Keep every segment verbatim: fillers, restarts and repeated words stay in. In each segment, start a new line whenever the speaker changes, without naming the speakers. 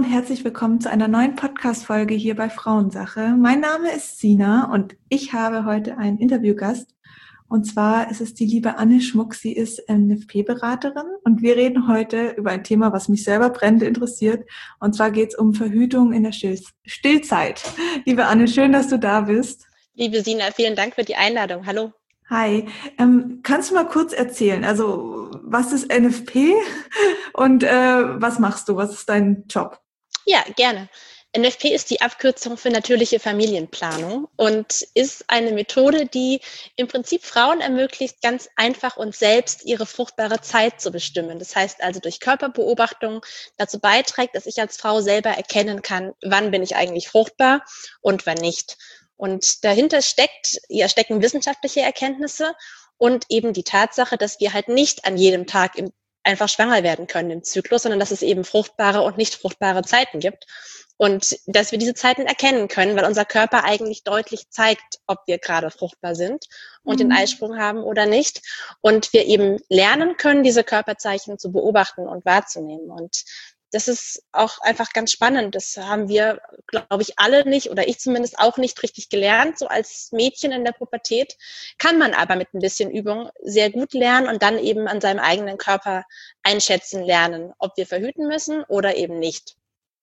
und herzlich willkommen zu einer neuen Podcast-Folge hier bei Frauensache. Mein Name ist Sina und ich habe heute einen Interviewgast. Und zwar ist es die liebe Anne Schmuck. Sie ist N F P-Beraterin und wir reden heute über ein Thema, was mich selber brennend interessiert. Und zwar geht es um Verhütung in der Still- Stillzeit. Liebe Anne, schön, dass du da bist.
Liebe Sina, vielen Dank für die Einladung. Hallo.
Hi, ähm, kannst du mal kurz erzählen, also was ist N F P und äh, was machst du, was ist dein Job?
Ja, gerne. N F P ist die Abkürzung für natürliche Familienplanung und ist eine Methode, die im Prinzip Frauen ermöglicht, ganz einfach und selbst ihre fruchtbare Zeit zu bestimmen. Das heißt also durch Körperbeobachtung dazu beiträgt, dass ich als Frau selber erkennen kann, wann bin ich eigentlich fruchtbar und wann nicht. Und dahinter steckt, ja, stecken wissenschaftliche Erkenntnisse und eben die Tatsache, dass wir halt nicht an jedem Tag im, einfach schwanger werden können im Zyklus, sondern dass es eben fruchtbare und nicht fruchtbare Zeiten gibt. Und dass wir diese Zeiten erkennen können, weil unser Körper eigentlich deutlich zeigt, ob wir gerade fruchtbar sind und mhm. den Eisprung haben oder nicht. Und wir eben lernen können, diese Körperzeichen zu beobachten und wahrzunehmen. Und das ist auch einfach ganz spannend. Das haben wir, glaube ich, alle nicht oder ich zumindest auch nicht richtig gelernt. So als Mädchen in der Pubertät kann man aber mit ein bisschen Übung sehr gut lernen und dann eben an seinem eigenen Körper einschätzen lernen, ob wir verhüten müssen oder eben nicht.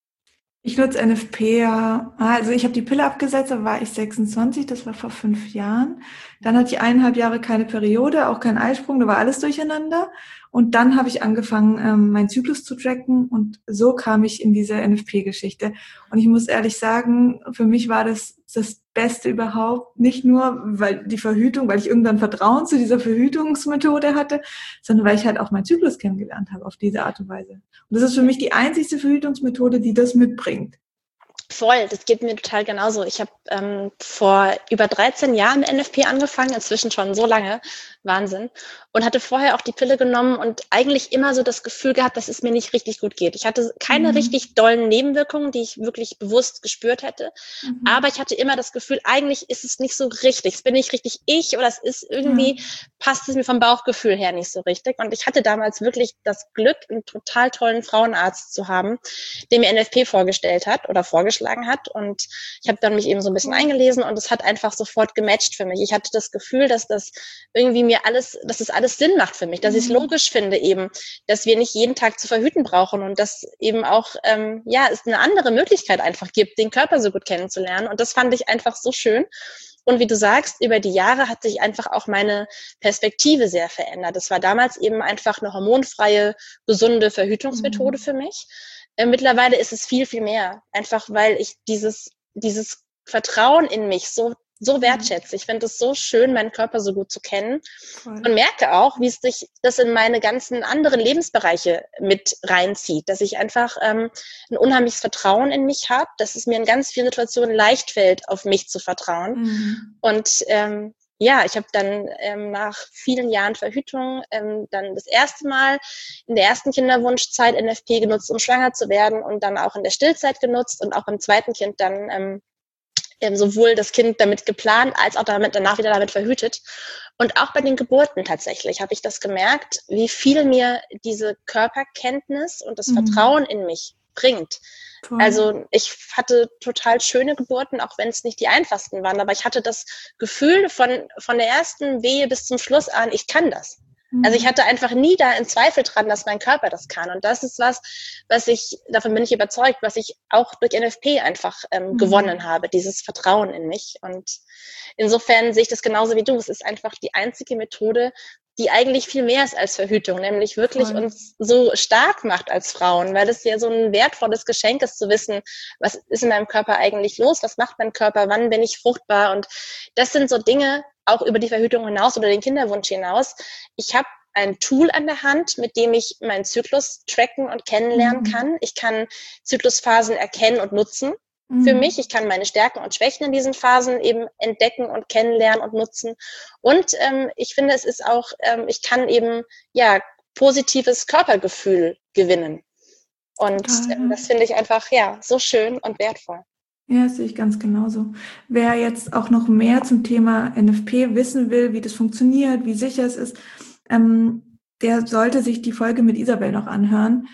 Ich nutze N F P ja, also ich habe die Pille abgesetzt, da war ich sechsundzwanzig, das war vor fünf Jahren. Dann hatte ich eineinhalb Jahre keine Periode, auch keinen Eisprung, da war alles durcheinander. Und dann habe ich angefangen, ähm, meinen Zyklus zu tracken und so kam ich in diese N F P-Geschichte. Und ich muss ehrlich sagen, für mich war das das Beste überhaupt, nicht nur weil die Verhütung, weil ich irgendwann Vertrauen zu dieser Verhütungsmethode hatte, sondern weil ich halt auch meinen Zyklus kennengelernt habe auf diese Art und Weise. Und das ist für mich die einzigste Verhütungsmethode, die das mitbringt.
Voll, das geht mir total genauso. Ich habe ähm, vor über dreizehn Jahren N F P angefangen, inzwischen schon so lange, Wahnsinn, und hatte vorher auch die Pille genommen und eigentlich immer so das Gefühl gehabt, dass es mir nicht richtig gut geht. Ich hatte keine mhm. richtig dollen Nebenwirkungen, die ich wirklich bewusst gespürt hätte, mhm. aber ich hatte immer das Gefühl, eigentlich ist es nicht so richtig, es bin nicht richtig ich oder es ist irgendwie, ja. passt es mir vom Bauchgefühl her nicht so richtig. Und ich hatte damals wirklich das Glück, einen total tollen Frauenarzt zu haben, der mir N F P vorgestellt hat oder vorgeschlagen hat. Und ich habe dann mich eben so ein bisschen eingelesen und es hat einfach sofort gematcht für mich. Ich hatte das Gefühl, dass das irgendwie mir alles, dass es alles Sinn macht für mich, dass ich es logisch finde eben, dass wir nicht jeden Tag zu verhüten brauchen und dass eben auch, ähm, ja, es eine andere Möglichkeit einfach gibt, den Körper so gut kennenzulernen. Und das fand ich einfach so schön. Und wie du sagst, über die Jahre hat sich einfach auch meine Perspektive sehr verändert. Das war damals eben einfach eine hormonfreie, gesunde Verhütungsmethode mhm. für mich. Äh, mittlerweile ist es viel, viel mehr. Einfach weil ich dieses, dieses Vertrauen in mich so so wertschätze. Ich finde es so schön, meinen Körper so gut zu kennen Voll. Und merke auch, wie es sich das in meine ganzen anderen Lebensbereiche mit reinzieht, dass ich einfach ähm, ein unheimliches Vertrauen in mich habe, dass es mir in ganz vielen Situationen leicht fällt, auf mich zu vertrauen. Mhm. Und ähm, ja, ich habe dann ähm, nach vielen Jahren Verhütung ähm, dann das erste Mal in der ersten Kinderwunschzeit N F P genutzt, um schwanger zu werden und dann auch in der Stillzeit genutzt und auch beim zweiten Kind dann ähm, Ähm, sowohl das Kind damit geplant, als auch damit, danach wieder damit verhütet. Und auch bei den Geburten tatsächlich habe ich das gemerkt, wie viel mir diese Körperkenntnis und das mhm. Vertrauen in mich bringt. Toll. Also ich hatte total schöne Geburten, auch wenn es nicht die einfachsten waren, aber ich hatte das Gefühl von, von der ersten Wehe bis zum Schluss an, ich kann das. Also ich hatte einfach nie da einen Zweifel dran, dass mein Körper das kann. Und das ist was, was ich, davon bin ich überzeugt, was ich auch durch N F P einfach ähm, mhm. gewonnen habe, dieses Vertrauen in mich. Und insofern sehe ich das genauso wie du. Es ist einfach die einzige Methode, die eigentlich viel mehr ist als Verhütung, nämlich wirklich Voll. Uns so stark macht als Frauen, weil es ja so ein wertvolles Geschenk ist, zu wissen, was ist in meinem Körper eigentlich los, was macht mein Körper, wann bin ich fruchtbar. Und das sind so Dinge, auch über die Verhütung hinaus oder den Kinderwunsch hinaus. Ich habe ein Tool an der Hand, mit dem ich meinen Zyklus tracken und kennenlernen mhm. kann. Ich kann Zyklusphasen erkennen und nutzen mhm. für mich. Ich kann meine Stärken und Schwächen in diesen Phasen eben entdecken und kennenlernen und nutzen. Und ähm, ich finde, es ist auch, ähm, ich kann eben ja positives Körpergefühl gewinnen. Und ähm, das finde ich einfach ja so schön und wertvoll.
Ja, das sehe ich ganz genauso. Wer jetzt auch noch mehr zum Thema N F P wissen will, wie das funktioniert, wie sicher es ist, ähm, der sollte sich die Folge mit Isabel noch anhören.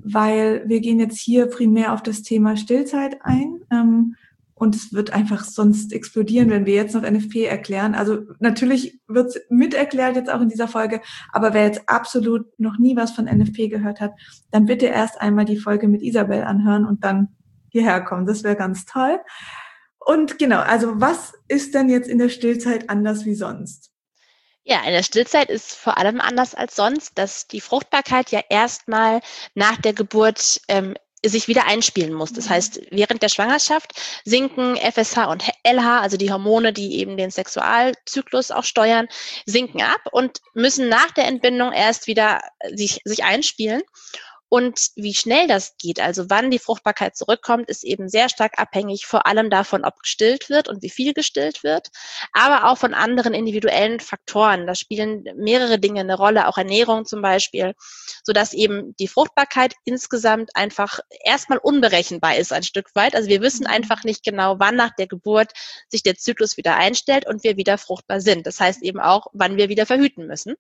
weil wir gehen jetzt hier primär auf das Thema Stillzeit ein. Ähm, und es wird einfach sonst explodieren, wenn wir jetzt noch N F P erklären. Also natürlich wird es miterklärt jetzt auch in dieser Folge, aber wer jetzt absolut noch nie was von N F P gehört hat, dann bitte erst einmal die Folge mit Isabel anhören und dann hierher kommen. Das wäre ganz toll. Und genau, also was ist denn jetzt in der Stillzeit anders wie sonst?
Ja, in der Stillzeit ist vor allem anders als sonst, dass die Fruchtbarkeit ja erstmal nach der Geburt ähm, sich wieder einspielen muss. Das heißt, während der Schwangerschaft sinken F S H und L H, also die Hormone, die eben den Sexualzyklus auch steuern, sinken ab und müssen nach der Entbindung erst wieder sich, sich einspielen. Und wie schnell das geht, also wann die Fruchtbarkeit zurückkommt, ist eben sehr stark abhängig, vor allem davon, ob gestillt wird und wie viel gestillt wird, aber auch von anderen individuellen Faktoren. Da spielen mehrere Dinge eine Rolle, auch Ernährung zum Beispiel, sodass eben die Fruchtbarkeit insgesamt einfach erstmal unberechenbar ist ein Stück weit. Also wir wissen einfach nicht genau, wann nach der Geburt sich der Zyklus wieder einstellt und wir wieder fruchtbar sind. Das heißt eben auch, wann wir wieder verhüten müssen.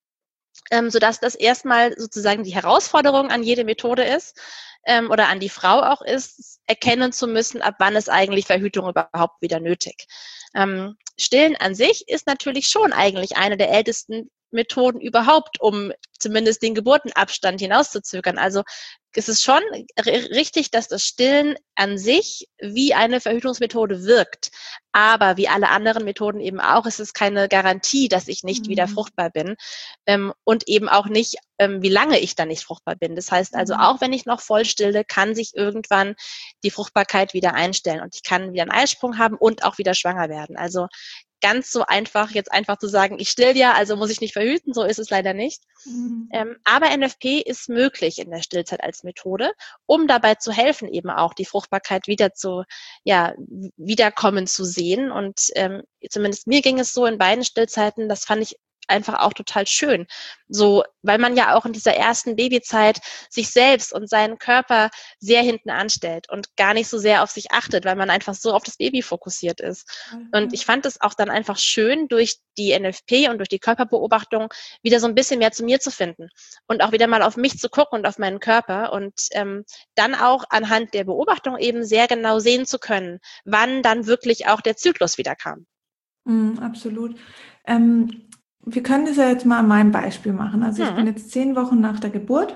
Ähm, sodass das erstmal sozusagen die Herausforderung an jede Methode ist ähm, oder an die Frau auch ist, erkennen zu müssen, ab wann ist eigentlich Verhütung überhaupt wieder nötig. Ähm, Stillen an sich ist natürlich schon eigentlich eine der ältesten Methoden überhaupt, um zumindest den Geburtenabstand hinauszuzögern. Also es ist schon r- richtig, dass das Stillen an sich wie eine Verhütungsmethode wirkt. Aber wie alle anderen Methoden eben auch, ist es keine Garantie, dass ich nicht mhm. wieder fruchtbar bin ähm, und eben auch nicht, ähm, wie lange ich dann nicht fruchtbar bin. Das heißt also, auch wenn ich noch voll stille, kann sich irgendwann die Fruchtbarkeit wieder einstellen und ich kann wieder einen Eisprung haben und auch wieder schwanger werden. Also ganz so einfach, jetzt einfach zu sagen, ich still ja, also muss ich nicht verhüten, so ist es leider nicht. Mhm. Ähm, aber N F P ist möglich in der Stillzeit als Methode, um dabei zu helfen, eben auch die Fruchtbarkeit wieder zu, ja, wiederkommen zu sehen. Und ähm, zumindest mir ging es so in beiden Stillzeiten, das fand ich einfach auch total schön. So, weil man ja auch in dieser ersten Babyzeit sich selbst und seinen Körper sehr hinten anstellt und gar nicht so sehr auf sich achtet, weil man einfach so auf das Baby fokussiert ist. Mhm. Und ich fand es auch dann einfach schön, durch die N F P und durch die Körperbeobachtung wieder so ein bisschen mehr zu mir zu finden und auch wieder mal auf mich zu gucken und auf meinen Körper und ähm, dann auch anhand der Beobachtung eben sehr genau sehen zu können, wann dann wirklich auch der Zyklus wieder kam.
Mm, absolut. Ähm, wir können das ja jetzt mal an meinem Beispiel machen. Also ich hm. bin jetzt zehn Wochen nach der Geburt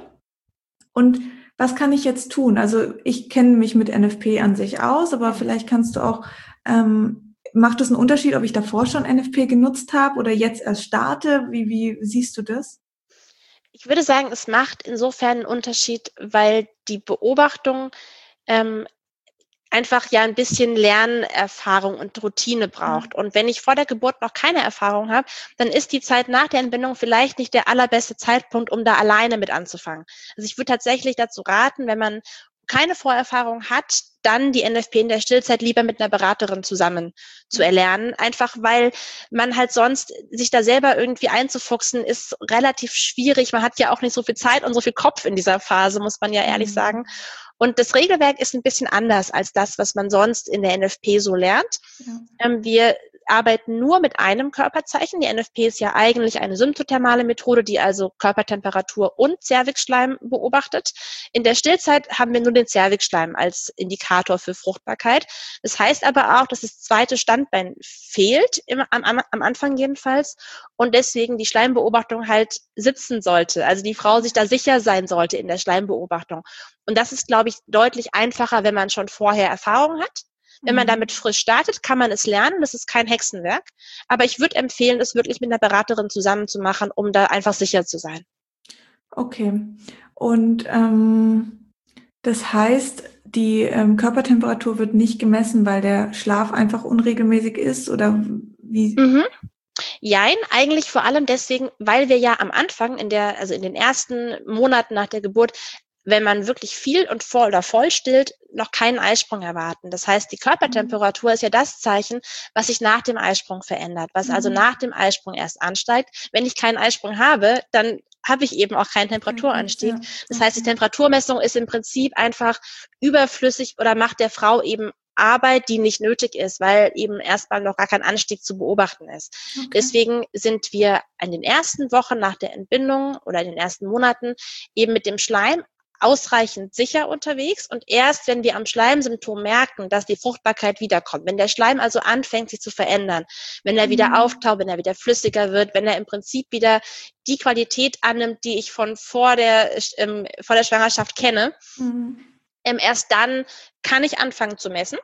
und was kann ich jetzt tun? Also ich kenne mich mit N F P an sich aus, aber vielleicht kannst du auch, ähm, macht es einen Unterschied, ob ich davor schon N F P genutzt habe oder jetzt erst starte? Wie, wie siehst du das?
Ich würde sagen, es macht insofern einen Unterschied, weil die Beobachtung ähm, einfach ja ein bisschen Lernerfahrung und Routine braucht. Und wenn ich vor der Geburt noch keine Erfahrung habe, dann ist die Zeit nach der Entbindung vielleicht nicht der allerbeste Zeitpunkt, um da alleine mit anzufangen. Also ich würde tatsächlich dazu raten, wenn man keine Vorerfahrung hat, dann die N F P in der Stillzeit lieber mit einer Beraterin zusammen zu erlernen. Einfach weil man halt sonst sich da selber irgendwie einzufuchsen, ist relativ schwierig. Man hat ja auch nicht so viel Zeit und so viel Kopf in dieser Phase, muss man ja ehrlich mhm. sagen. Und das Regelwerk ist ein bisschen anders als das, was man sonst in der N F P so lernt. Ja. Ähm, wir arbeiten nur mit einem Körperzeichen. Die N F P ist ja eigentlich eine symptothermale Methode, die also Körpertemperatur und Zervixschleim beobachtet. In der Stillzeit haben wir nur den Zervixschleim als Indikator für Fruchtbarkeit. Das heißt aber auch, dass das zweite Standbein fehlt, im, am, am Anfang jedenfalls, und deswegen die Schleimbeobachtung halt sitzen sollte. Also die Frau sich da sicher sein sollte in der Schleimbeobachtung. Und das ist, glaube ich, deutlich einfacher, wenn man schon vorher Erfahrung hat. Wenn man damit frisch startet, kann man es lernen. Das ist kein Hexenwerk. Aber ich würde empfehlen, es wirklich mit einer Beraterin zusammen zu machen, um da einfach sicher zu sein.
Okay. Und ähm, das heißt, die ähm, Körpertemperatur wird nicht gemessen, weil der Schlaf einfach unregelmäßig ist? Oder wie?
Mhm. Jein, eigentlich vor allem deswegen, weil wir ja am Anfang, in der, also in den ersten Monaten nach der Geburt, wenn man wirklich viel und voll oder voll stillt, noch keinen Eisprung erwarten. Das heißt, die Körpertemperatur mhm. ist ja das Zeichen, was sich nach dem Eisprung verändert, was mhm. also nach dem Eisprung erst ansteigt. Wenn ich keinen Eisprung habe, dann habe ich eben auch keinen Temperaturanstieg. Ja. Das heißt, die Temperaturmessung ist im Prinzip einfach überflüssig oder macht der Frau eben Arbeit, die nicht nötig ist, weil eben erstmal noch gar kein Anstieg zu beobachten ist. Okay. Deswegen sind wir in den ersten Wochen nach der Entbindung oder in den ersten Monaten eben mit dem Schleim ausreichend sicher unterwegs und erst, wenn wir am Schleimsymptom merken, dass die Fruchtbarkeit wiederkommt, wenn der Schleim also anfängt, sich zu verändern, wenn er wieder
Mhm.
auftaut, wenn er wieder flüssiger wird, wenn er im Prinzip wieder die Qualität annimmt, die ich von vor der, ähm, vor der Schwangerschaft kenne,
Mhm.
ähm, erst dann kann ich anfangen zu messen,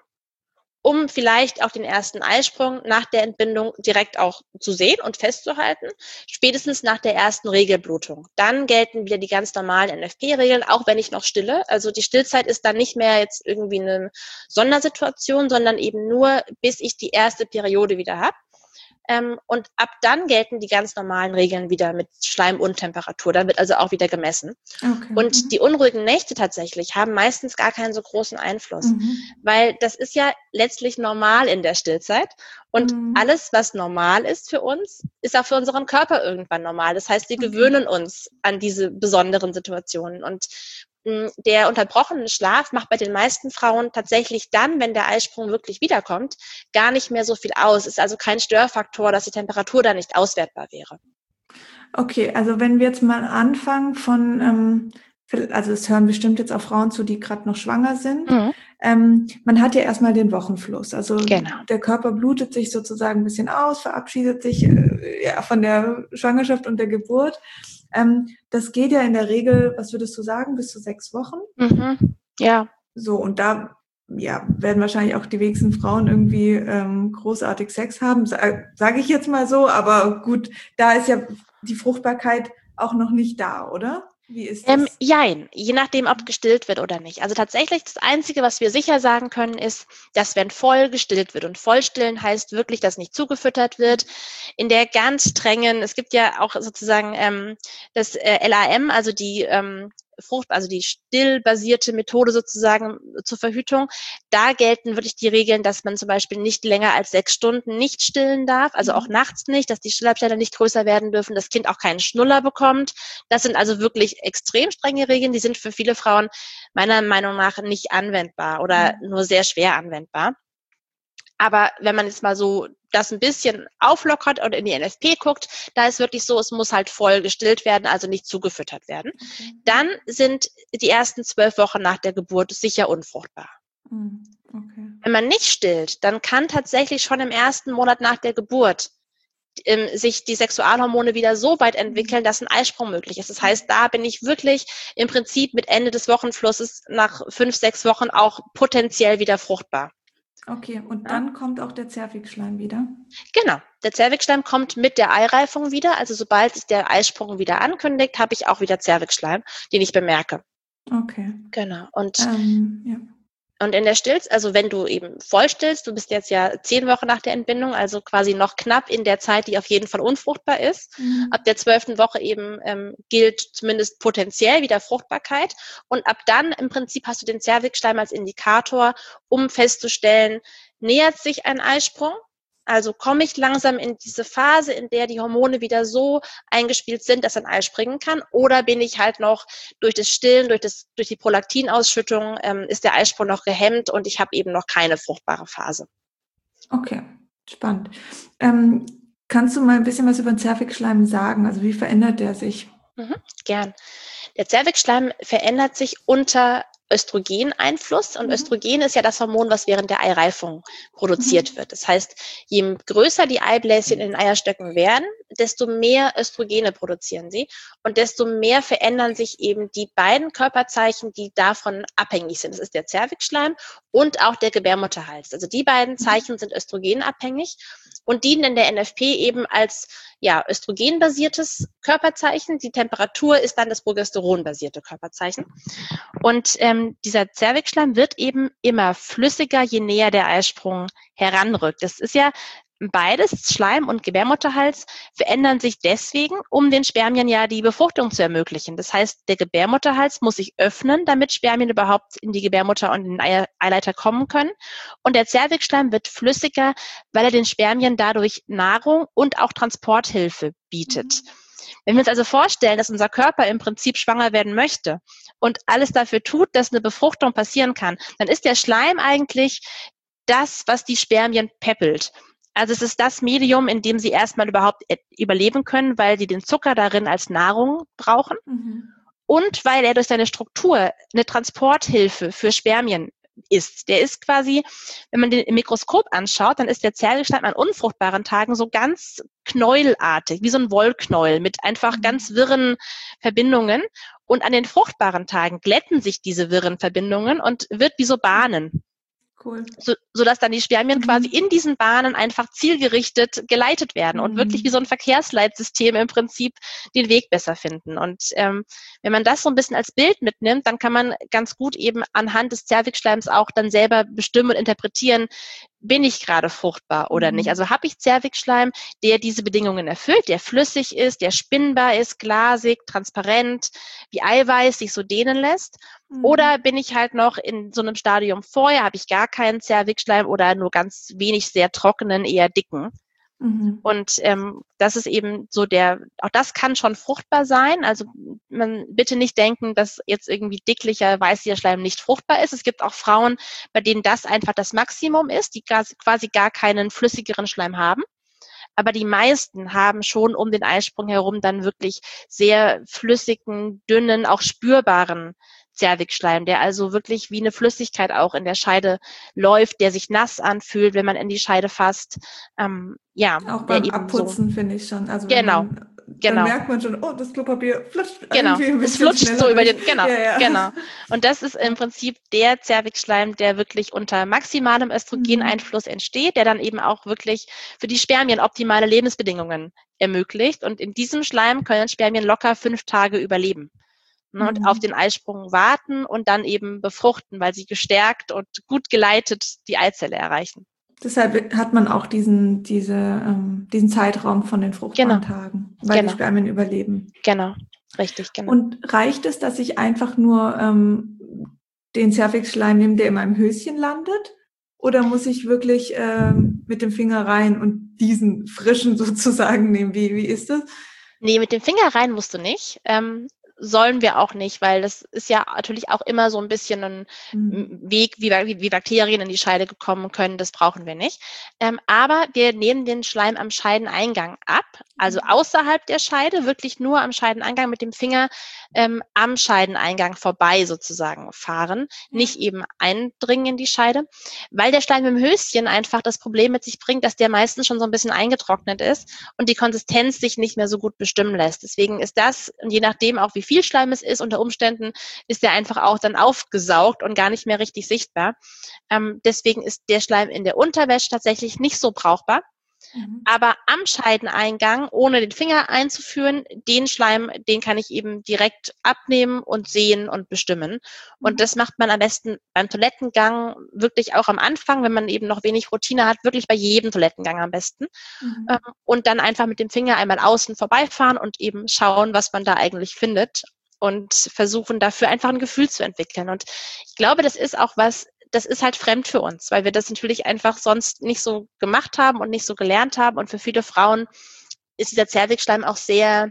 um vielleicht auch den ersten Eisprung nach der Entbindung direkt auch zu sehen und festzuhalten, spätestens nach der ersten Regelblutung. Dann gelten wieder die ganz normalen N F P-Regeln, auch wenn ich noch stille. Also die Stillzeit ist dann nicht mehr jetzt irgendwie eine Sondersituation, sondern eben nur, bis ich die erste Periode wieder habe. Ähm, und ab dann gelten die ganz normalen Regeln wieder mit Schleim und Temperatur. Da wird also auch wieder gemessen.
Okay.
Und
Mhm.
die unruhigen Nächte tatsächlich haben meistens gar keinen so großen Einfluss,
Mhm.
weil das ist ja letztlich normal in der Stillzeit. Und
Mhm.
alles, was normal ist für uns, ist auch für unseren Körper irgendwann normal. Das heißt, wir
Okay.
gewöhnen uns an diese besonderen Situationen. Und mh, der unterbrochene Schlaf macht bei den meisten Frauen tatsächlich dann, wenn der Eisprung wirklich wiederkommt, gar nicht mehr so viel aus. Ist also kein Störfaktor, dass die Temperatur da nicht auswertbar wäre.
Okay, also wenn wir jetzt mal anfangen von, ähm, also es hören bestimmt jetzt auch Frauen zu, die gerade noch schwanger sind.
Mhm.
Ähm, man hat ja erstmal den Wochenfluss. Also
Genau.
der Körper blutet sich sozusagen ein bisschen aus, verabschiedet sich äh, ja, von der Schwangerschaft und der Geburt. Ähm, das geht ja in der Regel, was würdest du sagen, bis zu sechs Wochen?
Mhm. Ja.
So, und da ja, werden wahrscheinlich auch die wenigsten Frauen irgendwie ähm, großartig Sex haben, sage sag ich jetzt mal so. Aber gut, da ist ja die Fruchtbarkeit auch noch nicht da, oder? Wie ist
Ähm,
das?
jein, je nachdem, ob gestillt wird oder nicht. Also tatsächlich, das Einzige, was wir sicher sagen können, ist, dass wenn voll gestillt wird, und vollstillen heißt wirklich, dass nicht zugefüttert wird, in der ganz strengen, es gibt ja auch sozusagen ähm, das äh, L A M, also die ähm, Frucht, also die stillbasierte Methode sozusagen zur Verhütung, da gelten wirklich die Regeln, dass man zum Beispiel nicht länger als sechs Stunden nicht stillen darf, also auch nachts nicht, dass die Stillabstände nicht größer werden dürfen, das Kind auch keinen Schnuller bekommt. Das sind also wirklich extrem strenge Regeln, die sind für viele Frauen meiner Meinung nach nicht anwendbar oder nur sehr schwer anwendbar. Aber wenn man jetzt mal so das ein bisschen auflockert und in die N F P guckt, da ist wirklich so, es muss halt voll gestillt werden, also nicht zugefüttert werden.
Okay.
Dann sind die ersten zwölf Wochen nach der Geburt sicher unfruchtbar.
Okay.
Wenn man nicht stillt, dann kann tatsächlich schon im ersten Monat nach der Geburt ähm, sich die Sexualhormone wieder so weit entwickeln, dass ein Eisprung möglich ist. Das heißt, da bin ich wirklich im Prinzip mit Ende des Wochenflusses nach fünf, sechs Wochen auch potenziell wieder fruchtbar.
Okay, und
Ja?
dann kommt auch der Zervixschleim wieder?
Genau, der Zervixschleim kommt mit der Eireifung wieder. Also sobald sich der Eisprung wieder ankündigt, habe ich auch wieder Zervixschleim, den ich bemerke.
Okay.
Genau. Und
ähm, ja.
Und in der Stillz, also wenn du eben voll stillst, du bist jetzt ja zehn Wochen nach der Entbindung, also quasi noch knapp in der Zeit, die auf jeden Fall unfruchtbar ist.
Mhm.
Ab der zwölften Woche eben ähm, gilt zumindest potenziell wieder Fruchtbarkeit. Und ab dann im Prinzip hast du den Zervixschleim als Indikator, um festzustellen, nähert sich ein Eisprung? Also komme ich langsam in diese Phase, in der die Hormone wieder so eingespielt sind, dass ein Ei springen kann? Oder bin ich halt noch durch das Stillen, durch, das, durch die Prolaktinausschüttung, ähm, ist der Eisprung noch gehemmt und ich habe eben noch keine fruchtbare Phase.
Okay, spannend. Ähm, kannst du mal ein bisschen was über den Zervixschleim sagen? Also wie verändert der sich?
Mhm, gern. Der Zervixschleim verändert sich unter Östrogeneinfluss und mhm. Östrogen ist ja das Hormon, was während der Eireifung produziert mhm. wird. Das heißt, je größer die Eibläschen in den Eierstöcken werden, desto mehr Östrogene produzieren sie und desto mehr verändern sich eben die beiden Körperzeichen, die davon abhängig sind. Das ist der Zervixschleim und auch der Gebärmutterhals. Also die beiden Zeichen sind östrogenabhängig und dienen in der N F P eben als ja, östrogenbasiertes Körperzeichen. Die Temperatur ist dann das progesteronbasierte Körperzeichen. Und ähm, dieser Zervixschleim wird eben immer flüssiger, je näher der Eisprung heranrückt. Das ist ja beides, Schleim und Gebärmutterhals, verändern sich deswegen, um den Spermien ja die Befruchtung zu ermöglichen. Das heißt, der Gebärmutterhals muss sich öffnen, damit Spermien überhaupt in die Gebärmutter und in den Eileiter kommen können. Und der Zervixschleim wird flüssiger, weil er den Spermien dadurch Nahrung und auch Transporthilfe bietet. Mhm. Wenn wir uns also vorstellen, dass unser Körper im Prinzip schwanger werden möchte und alles dafür tut, dass eine Befruchtung passieren kann, dann ist der Schleim eigentlich das, was die Spermien peppelt. Also es ist das Medium, in dem sie erstmal überhaupt überleben können, weil sie den Zucker darin als Nahrung brauchen. Mhm. und weil er durch seine Struktur eine Transporthilfe für Spermien ist. Der ist quasi, wenn man den im Mikroskop anschaut, dann ist der Zervixschleim an unfruchtbaren Tagen so ganz knäuelartig, wie so ein Wollknäuel mit einfach ganz wirren Verbindungen. Und an den fruchtbaren Tagen glätten sich diese wirren Verbindungen und wird wie so Bahnen.
Cool.
So, sodass dann die Spermien
Mhm.
quasi in diesen Bahnen einfach zielgerichtet geleitet werden
Mhm.
und wirklich wie so ein Verkehrsleitsystem im Prinzip den Weg besser finden. Und ähm, wenn man das so ein bisschen als Bild mitnimmt, dann kann man ganz gut eben anhand des Zervixschleims auch dann selber bestimmen und interpretieren, bin ich gerade fruchtbar oder
Mhm.
nicht? Also habe ich Zervixschleim, der diese Bedingungen erfüllt, der flüssig ist, der spinnbar ist, glasig, transparent, wie Eiweiß sich so dehnen lässt?
Mhm.
Oder bin ich halt noch in so einem Stadium vorher, habe ich gar keinen Zervixschleim oder nur ganz wenig sehr trockenen, eher dicken?
Mhm.
Und ähm, das ist eben so der, auch das kann schon fruchtbar sein. Also man bitte nicht denken, dass jetzt irgendwie dicklicher, weißlicher Schleim nicht fruchtbar ist. Es gibt auch Frauen, bei denen das einfach das Maximum ist, die quasi gar keinen flüssigeren Schleim haben. Aber die meisten haben schon um den Eisprung herum dann wirklich sehr flüssigen, dünnen, auch spürbaren Zervixschleim, der also wirklich wie eine Flüssigkeit auch in der Scheide läuft, der sich nass anfühlt, wenn man in die Scheide fasst. Ähm, ja,
Auch
der
beim
eben
Abputzen
so,
finde ich schon. Also wenn
genau,
man, dann
genau.
merkt man schon, oh, das Klopapier flutscht
Genau,
irgendwie ein
es
bisschen
flutscht
schneller
so über
durch.
den, genau,
Ja, ja.
genau. Und das ist im Prinzip der Zervixschleim, der wirklich unter maximalem Östrogeneinfluss entsteht, der dann eben auch wirklich für die Spermien optimale Lebensbedingungen ermöglicht. Und in diesem Schleim können Spermien locker fünf Tage überleben, ne, und auf den Eisprung warten und dann eben befruchten, weil sie gestärkt und gut geleitet die Eizelle erreichen.
Deshalb hat man auch diesen, diese, ähm, diesen Zeitraum von den fruchtbaren
Genau.
Tagen, weil
Genau.
die Spermien überleben.
Genau, richtig, genau.
Und reicht es, dass ich einfach nur ähm, den Zervixschleim nehme, der in meinem Höschen landet? Oder muss ich wirklich ähm, mit dem Finger rein und diesen frischen sozusagen nehmen? Wie, wie ist das?
Nee, mit dem Finger rein musst du nicht. Ähm, sollen wir auch nicht, weil das ist ja natürlich auch immer so ein bisschen ein
Mhm.
Weg, wie, wie Bakterien in die Scheide kommen können. Das brauchen wir nicht. Ähm, aber wir nehmen den Schleim am Scheideneingang ab, also außerhalb der Scheide, wirklich nur am Scheideneingang mit dem Finger ähm, am Scheideneingang vorbei sozusagen fahren,
Ja.
nicht eben eindringen in die Scheide, weil der Schleim im Höschen einfach das Problem mit sich bringt, dass der meistens schon so ein bisschen eingetrocknet ist und die Konsistenz sich nicht mehr so gut bestimmen lässt. Deswegen ist das, und je nachdem auch wie viel Schleim es ist, unter Umständen ist der einfach auch dann aufgesaugt und gar nicht mehr richtig sichtbar. Ähm, deswegen ist der Schleim in der Unterwäsche tatsächlich nicht so brauchbar.
Mhm.
Aber am Scheideneingang, ohne den Finger einzuführen, den Schleim, den kann ich eben direkt abnehmen und sehen und bestimmen. Und das macht man am besten beim Toilettengang, wirklich auch am Anfang, wenn man eben noch wenig Routine hat, wirklich bei jedem Toilettengang am besten.
Mhm.
Ähm, und dann einfach mit dem Finger einmal außen vorbeifahren und eben schauen, was man da eigentlich findet und versuchen dafür einfach ein Gefühl zu entwickeln. Und ich glaube, das ist auch was, das ist halt fremd für uns, weil wir das natürlich einfach sonst nicht so gemacht haben und nicht so gelernt haben. Und für viele Frauen ist dieser Zervixschleim auch sehr,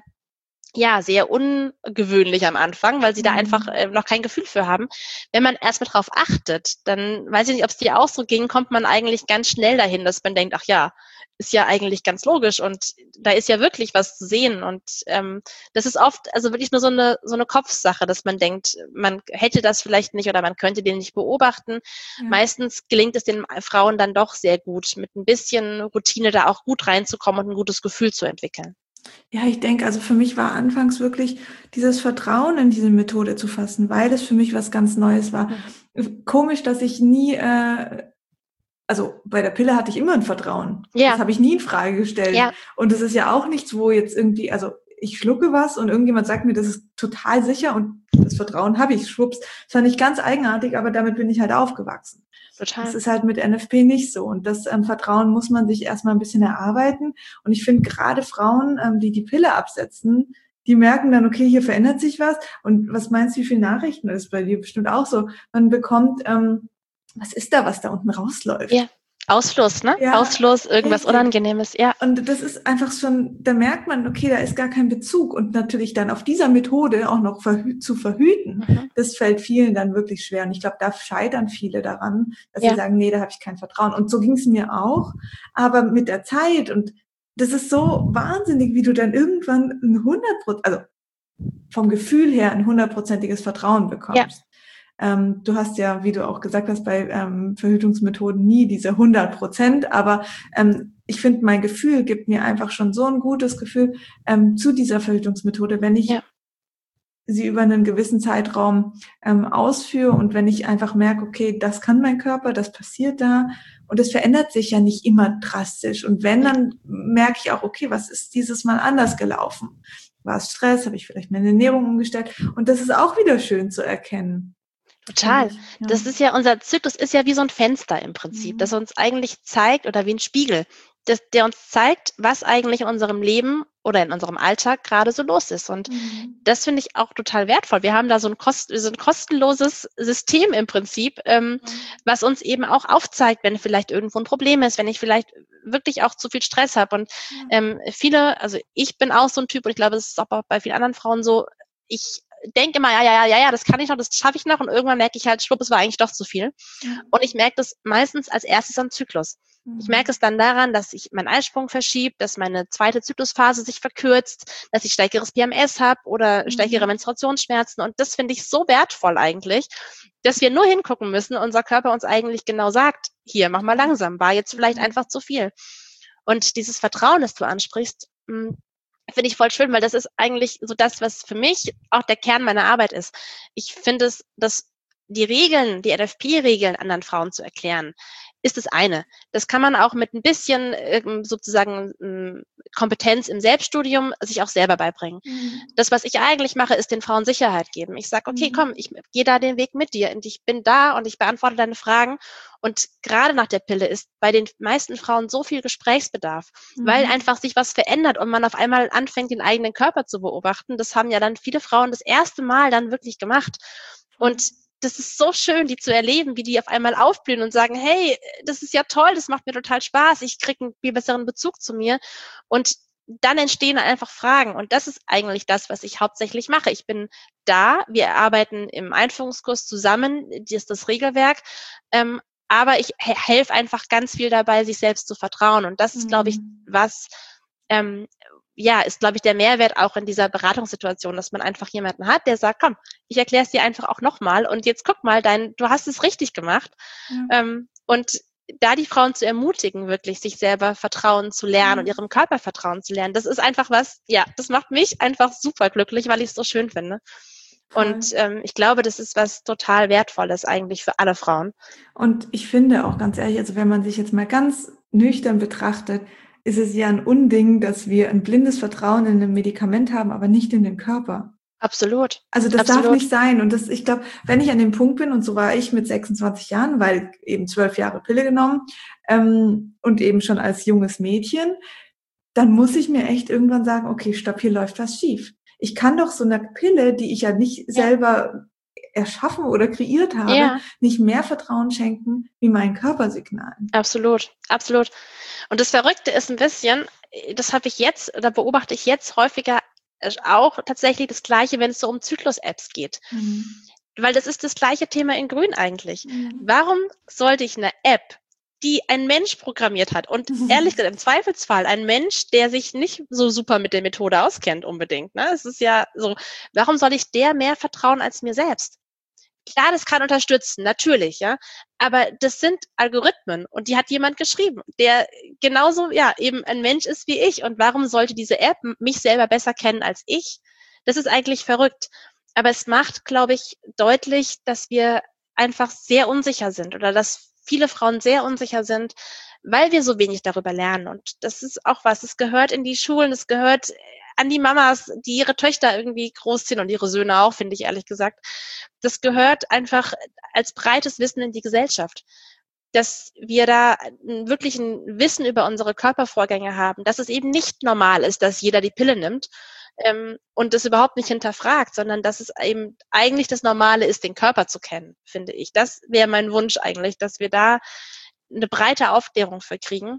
ja, sehr ungewöhnlich am Anfang, weil sie da
Mhm.
einfach äh, noch kein Gefühl für haben. Wenn man erstmal drauf achtet, dann weiß ich nicht, ob es dir auch so ging, kommt man eigentlich ganz schnell dahin, dass man denkt, ach ja, ist ja eigentlich ganz logisch und da ist ja wirklich was zu sehen. Und ähm, das ist oft also wirklich nur so eine so eine Kopfsache, dass man denkt, man hätte das vielleicht nicht oder man könnte den nicht beobachten.
Ja.
Meistens gelingt es den Frauen dann doch sehr gut, mit ein bisschen Routine da auch gut reinzukommen und ein gutes Gefühl zu entwickeln.
Ja, ich denke, also für mich war anfangs wirklich dieses Vertrauen in diese Methode zu fassen, weil es für mich was ganz Neues war. Mhm. Komisch, dass ich nie, äh, also bei der Pille hatte ich immer ein Vertrauen.
Ja.
Das habe ich nie in Frage gestellt.
Ja.
Und das ist ja auch nichts, wo jetzt irgendwie, also ich schlucke was und irgendjemand sagt mir, das ist total sicher und das Vertrauen habe ich, schwupps. Das fand ich ganz eigenartig, aber damit bin ich halt aufgewachsen.
Total.
Das ist halt mit N F P nicht so. Und das ähm, Vertrauen muss man sich erstmal ein bisschen erarbeiten. Und ich finde gerade Frauen, ähm, die die Pille absetzen, die merken dann, okay, hier verändert sich was. Und was meinst du, wie viele Nachrichten ist bei dir bestimmt auch so? Man bekommt, ähm, was ist da, was da unten rausläuft?
Ja. Ausfluss, ne?
Ja,
Ausfluss, irgendwas
richtig.
Unangenehmes, ja.
Und das ist einfach schon, da merkt man, okay, da ist gar kein Bezug. Und natürlich dann auf dieser Methode auch noch verhü- zu verhüten,
Mhm.
das fällt vielen dann wirklich schwer. Und ich glaube, da scheitern viele daran, dass
Ja.
sie sagen, nee, da habe ich kein Vertrauen. Und so ging es mir auch. Aber mit der Zeit, und das ist so wahnsinnig, wie du dann irgendwann ein hundert Prozent, also vom Gefühl her ein hundertprozentiges Vertrauen bekommst.
Ja.
Ähm, du hast ja, wie du auch gesagt hast, bei ähm, Verhütungsmethoden nie diese hundert Prozent, aber ähm, ich finde, mein Gefühl gibt mir einfach schon so ein gutes Gefühl ähm, zu dieser Verhütungsmethode, wenn ich
Ja.
sie über einen gewissen Zeitraum ähm, ausführe und wenn ich einfach merke, okay, das kann mein Körper, das passiert da und es verändert sich ja nicht immer drastisch. Und wenn, dann merke ich auch, okay, was ist dieses Mal anders gelaufen? War es Stress? Habe ich vielleicht meine Ernährung umgestellt? Und das ist auch wieder schön zu erkennen.
Total.
Ich, ja.
Das ist ja, unser Zyklus ist ja wie so ein Fenster im Prinzip, mhm. das uns eigentlich zeigt, oder wie ein Spiegel, das, der uns zeigt, was eigentlich in unserem Leben oder in unserem Alltag gerade so los ist. Und mhm. das finde ich auch total wertvoll. Wir haben da so ein, kost, so ein kostenloses System im Prinzip, ähm, mhm. was uns eben auch aufzeigt, wenn vielleicht irgendwo ein Problem ist, wenn ich vielleicht wirklich auch zu viel Stress habe. Und mhm. ähm, viele, also ich bin auch so ein Typ, und ich glaube, das ist auch bei vielen anderen Frauen so, ich denke immer, ja, ja, ja, ja, das kann ich noch, das schaffe ich noch, und irgendwann merke ich halt, schwupp, es war eigentlich doch zu viel. Mhm. Und ich merke das meistens als erstes am Zyklus. Mhm. Ich merke es dann daran, dass sich mein Eisprung verschiebt, dass meine zweite Zyklusphase sich verkürzt, dass ich stärkeres P M S habe oder mhm. stärkere Menstruationsschmerzen, und das finde ich so wertvoll eigentlich, dass wir nur hingucken müssen, unser Körper uns eigentlich genau sagt, hier, mach mal langsam, war jetzt vielleicht mhm. einfach zu viel. Und dieses Vertrauen, das du ansprichst, mh, finde ich voll schön, weil das ist eigentlich so das, was für mich auch der Kern meiner Arbeit ist. Ich finde es, dass die Regeln, die N F P-Regeln anderen Frauen zu erklären, ist das eine. Das kann man auch mit ein bisschen ähm, sozusagen ähm, Kompetenz im Selbststudium sich auch selber beibringen. Mhm. Das, was ich eigentlich mache, ist den Frauen Sicherheit geben. Ich sage, okay, mhm. komm, ich gehe da den Weg mit dir und ich bin da und ich beantworte deine Fragen. Und gerade nach der Pille ist bei den meisten Frauen so viel Gesprächsbedarf, mhm. weil einfach sich was verändert und man auf einmal anfängt, den eigenen Körper zu beobachten. Das haben ja dann viele Frauen das erste Mal dann wirklich gemacht. Und das ist so schön, die zu erleben, wie die auf einmal aufblühen und sagen, hey, das ist ja toll, das macht mir total Spaß, ich kriege einen viel besseren Bezug zu mir. Und dann entstehen einfach Fragen. Und das ist eigentlich das, was ich hauptsächlich mache. Ich bin da, wir arbeiten im Einführungskurs zusammen, das ist das Regelwerk, ähm, aber ich he- helfe einfach ganz viel dabei, sich selbst zu vertrauen. Und das ist, mhm. glaube ich, was... Ähm, ja, ist, glaube ich, der Mehrwert auch in dieser Beratungssituation, dass man einfach jemanden hat, der sagt, komm, ich erkläre es dir einfach auch nochmal und jetzt guck mal, dein, du hast es richtig gemacht. Ja. Ähm, und da die Frauen zu ermutigen, wirklich sich selber vertrauen zu lernen, ja. und ihrem Körper vertrauen zu lernen, das ist einfach was, ja, das macht mich einfach super glücklich, weil ich es so schön finde. Voll. Und ähm, ich glaube, das ist was total Wertvolles eigentlich für alle Frauen.
Und ich finde auch ganz ehrlich, also wenn man sich jetzt mal ganz nüchtern betrachtet, ist es ja ein Unding, dass wir ein blindes Vertrauen in ein Medikament haben, aber nicht in den Körper.
Absolut.
Also das
Absolut.
darf nicht sein. Und das, ich glaube, wenn ich an dem Punkt bin, und so war ich mit sechsundzwanzig Jahren, weil eben zwölf Jahre Pille genommen ähm, und eben schon als junges Mädchen, dann muss ich mir echt irgendwann sagen, okay, stopp, hier läuft was schief. Ich kann doch so eine Pille, die ich ja nicht ja. selber erschaffen oder kreiert habe, ja. nicht mehr Vertrauen schenken wie meinen Körpersignalen.
Absolut, absolut. Und das Verrückte ist ein bisschen, das habe ich jetzt, oder beobachte ich jetzt häufiger auch tatsächlich das Gleiche, wenn es so um Zyklus-Apps geht. Mhm. Weil das ist das gleiche Thema in Grün eigentlich. Mhm. Warum sollte ich eine App, die ein Mensch programmiert hat, und mhm. ehrlich gesagt, im Zweifelsfall ein Mensch, der sich nicht so super mit der Methode auskennt unbedingt, ne? Es ist ja so, warum soll ich der mehr vertrauen als mir selbst? Klar, das kann unterstützen, natürlich, ja. Aber das sind Algorithmen und die hat jemand geschrieben, der genauso, ja, eben ein Mensch ist wie ich. Und warum sollte diese App mich selber besser kennen als ich? Das ist eigentlich verrückt. Aber es macht, glaube ich, deutlich, dass wir einfach sehr unsicher sind oder dass viele Frauen sehr unsicher sind, weil wir so wenig darüber lernen. Und das ist auch was, es gehört in die Schulen, es gehört an die Mamas, die ihre Töchter irgendwie großziehen und ihre Söhne auch, finde ich ehrlich gesagt. Das gehört einfach als breites Wissen in die Gesellschaft, dass wir da wirklich ein Wissen über unsere Körpervorgänge haben, dass es eben nicht normal ist, dass jeder die Pille nimmt ähm, und das überhaupt nicht hinterfragt, sondern dass es eben eigentlich das Normale ist, den Körper zu kennen, finde ich. Das wäre mein Wunsch eigentlich, dass wir da eine breite Aufklärung für kriegen.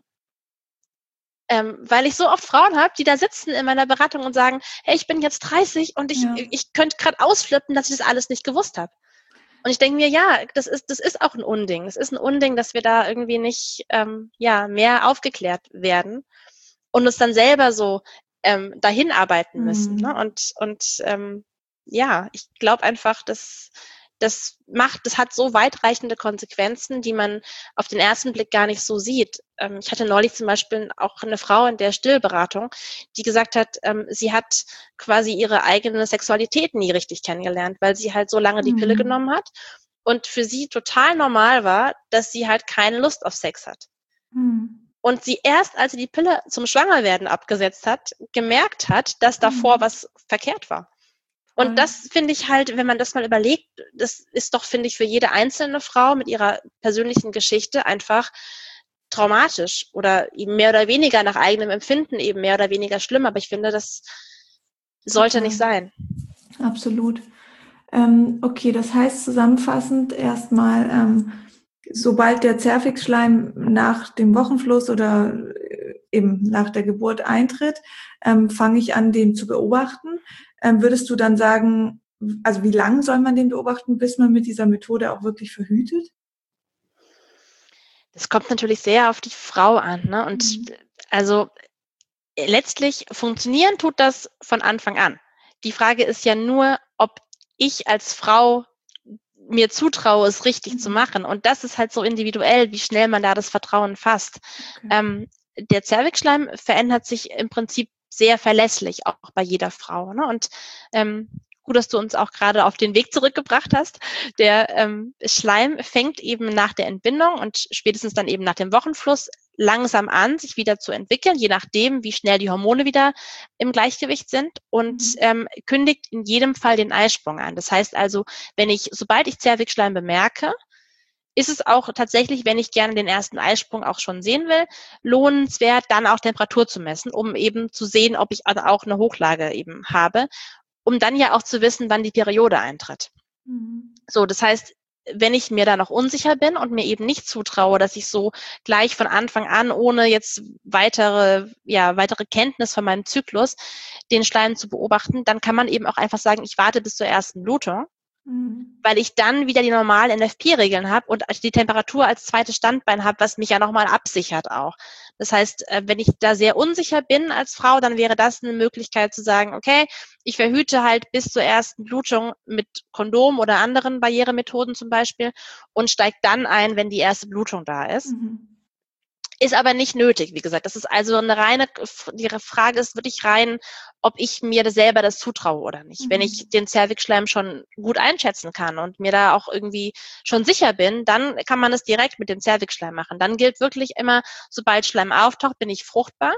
Ähm, weil ich so oft Frauen habe, die da sitzen in meiner Beratung und sagen, hey, ich bin jetzt dreißig und ich, ja. ich könnte gerade ausflippen, dass ich das alles nicht gewusst habe. Und ich denke mir, ja, das ist, das ist auch ein Unding. Das ist ein Unding, dass wir da irgendwie nicht ähm, ja, mehr aufgeklärt werden und uns dann selber so ähm, dahin arbeiten müssen.
Mhm.
Ne? Und, und ähm, ja, ich glaube einfach, dass das macht, das hat so weitreichende Konsequenzen, die man auf den ersten Blick gar nicht so sieht. Ähm, ich hatte neulich zum Beispiel auch eine Frau in der Stillberatung, die gesagt hat, ähm, sie hat quasi ihre eigene Sexualität nie richtig kennengelernt, weil sie halt so lange die Pille
Mhm.
genommen hat und für sie total normal war, dass sie halt keine Lust auf Sex hat.
Mhm.
Und sie erst, als sie die Pille zum Schwangerwerden abgesetzt hat, gemerkt hat, dass davor
Mhm.
was verkehrt war. Und
Voll.
das finde ich halt, wenn man das mal überlegt, das ist doch, finde ich, für jede einzelne Frau mit ihrer persönlichen Geschichte einfach traumatisch oder eben mehr oder weniger nach eigenem Empfinden eben mehr oder weniger schlimm. Aber ich finde, das sollte
Total.
nicht sein.
Absolut. Ähm, okay, das heißt zusammenfassend erstmal, ähm, sobald der Zervixschleim nach dem Wochenfluss oder äh, eben nach der Geburt eintritt, ähm, fange ich an, den zu beobachten. Ähm, würdest du dann sagen, also wie lange soll man den beobachten, bis man mit dieser Methode auch wirklich verhütet?
Das kommt natürlich sehr auf die Frau an, ne? Und
Mhm.
also letztlich funktionieren tut das von Anfang an. Die Frage ist ja nur, ob ich als Frau mir zutraue, es richtig
Mhm.
zu machen. Und das ist halt so individuell, wie schnell man da das Vertrauen fasst.
Okay.
Ähm, der Zervixschleim verändert sich im Prinzip sehr verlässlich, auch bei jeder Frau. Ne? Und ähm, gut, dass du uns auch gerade auf den Weg zurückgebracht hast. Der ähm, Schleim fängt eben nach der Entbindung und spätestens dann eben nach dem Wochenfluss langsam an, sich wieder zu entwickeln, je nachdem, wie schnell die Hormone wieder im Gleichgewicht sind und
Mhm.
ähm, kündigt in jedem Fall den Eisprung an. Das heißt also, wenn ich, sobald ich Zervixschleim bemerke, ist es auch tatsächlich, wenn ich gerne den ersten Eisprung auch schon sehen will, lohnenswert, dann auch Temperatur zu messen, um eben zu sehen, ob ich also auch eine Hochlage eben habe, um dann ja auch zu wissen, wann die Periode eintritt.
Mhm.
So, das heißt, wenn ich mir da noch unsicher bin und mir eben nicht zutraue, dass ich so gleich von Anfang an, ohne jetzt weitere, ja, weitere Kenntnis von meinem Zyklus, den Schleim zu beobachten, dann kann man eben auch einfach sagen, ich warte bis zur ersten Blutung,
Mhm.
weil ich dann wieder die normalen N F P-Regeln habe und die Temperatur als zweites Standbein habe, was mich ja nochmal absichert auch. Das heißt, wenn ich da sehr unsicher bin als Frau, dann wäre das eine Möglichkeit zu sagen, okay, ich verhüte halt bis zur ersten Blutung mit Kondom oder anderen Barrieremethoden zum Beispiel und steige dann ein, wenn die erste Blutung da ist.
Mhm.
Ist aber nicht nötig, wie gesagt. Das ist also eine reine, die Frage ist wirklich rein, ob ich mir das selber das zutraue oder nicht.
Mhm.
Wenn ich den Zervixschleim schon gut einschätzen kann und mir da auch irgendwie schon sicher bin, dann kann man es direkt mit dem Zervixschleim machen. Dann gilt wirklich immer, sobald Schleim auftaucht, bin ich fruchtbar.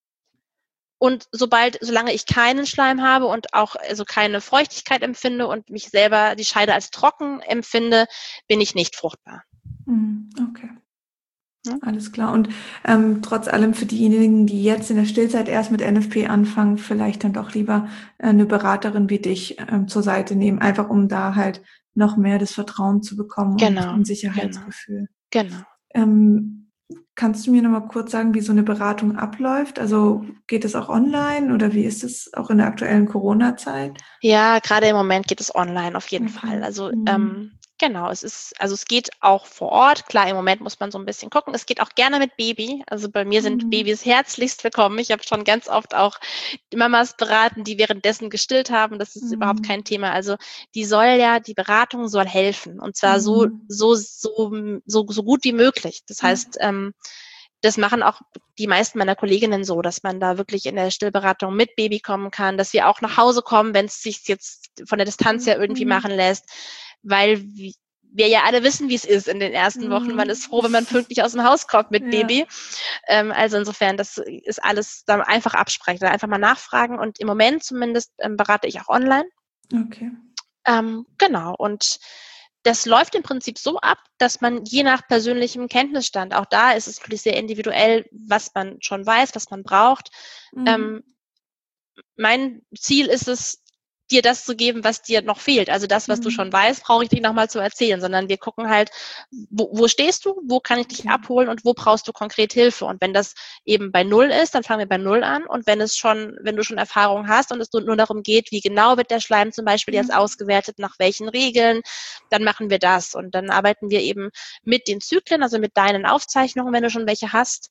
Und sobald, solange ich keinen Schleim habe und auch also keine Feuchtigkeit empfinde und mich selber die Scheide als trocken empfinde, bin ich nicht fruchtbar.
Mhm. Okay. Alles klar. Und ähm, trotz allem für diejenigen, die jetzt in der Stillzeit erst mit N F P anfangen, vielleicht dann doch lieber äh, eine Beraterin wie dich ähm, zur Seite nehmen, einfach um da halt noch mehr das Vertrauen zu bekommen und
Genau,
ein
genau,
Sicherheitsgefühl.
genau.
Ähm, kannst du mir noch mal kurz sagen, wie so eine Beratung abläuft? Also geht es auch online oder wie ist es auch in der aktuellen Corona-Zeit?
Ja, gerade im Moment geht es online auf jeden
Okay.
Fall. Also
Mhm.
ähm, genau, es ist, also es geht auch vor Ort. Klar, im Moment muss man so ein bisschen gucken. Es geht auch gerne mit Baby. Also bei mir sind
Mhm.
Babys herzlichst willkommen. Ich habe schon ganz oft auch die Mamas beraten, die währenddessen gestillt haben. Das ist überhaupt
Mhm.
kein Thema. Also die soll ja, die Beratung soll helfen und zwar so,
Mhm.
so, so, so, so gut wie möglich. Das
Ja.
heißt, ähm, das machen auch die meisten meiner Kolleginnen so, dass man da wirklich in der Stillberatung mit Baby kommen kann, dass wir auch nach Hause kommen, wenn es sich jetzt von der Distanz her irgendwie
Mhm.
machen lässt, weil wir ja alle wissen, wie es ist in den ersten Wochen. Man ist
Mhm.
froh, wenn man pünktlich aus dem Haus kommt mit
Ja.
Baby. Ähm, also insofern, das ist alles dann einfach absprechen, einfach mal nachfragen und im Moment zumindest ähm, berate ich auch online.
Okay.
Ähm, genau, und das läuft im Prinzip so ab, dass man je nach persönlichem Kenntnisstand, auch da ist es natürlich sehr individuell, was man schon weiß, was man braucht.
Mhm.
Ähm, mein Ziel ist es, dir das zu geben, was dir noch fehlt. Also das, was du schon
Mhm.
weißt, brauche ich dich nochmal zu erzählen, sondern wir gucken halt, wo, wo stehst du, wo kann ich dich
Okay.
abholen und wo brauchst du konkret Hilfe. Und wenn das eben bei Null ist, dann fangen wir bei Null an. Und wenn es schon, wenn du schon Erfahrung hast und es nur darum geht, wie genau wird der Schleim zum Beispiel
Ja.
jetzt ausgewertet, nach welchen Regeln, dann machen wir das. Und dann arbeiten wir eben mit den Zyklen, also mit deinen Aufzeichnungen, wenn du schon welche hast.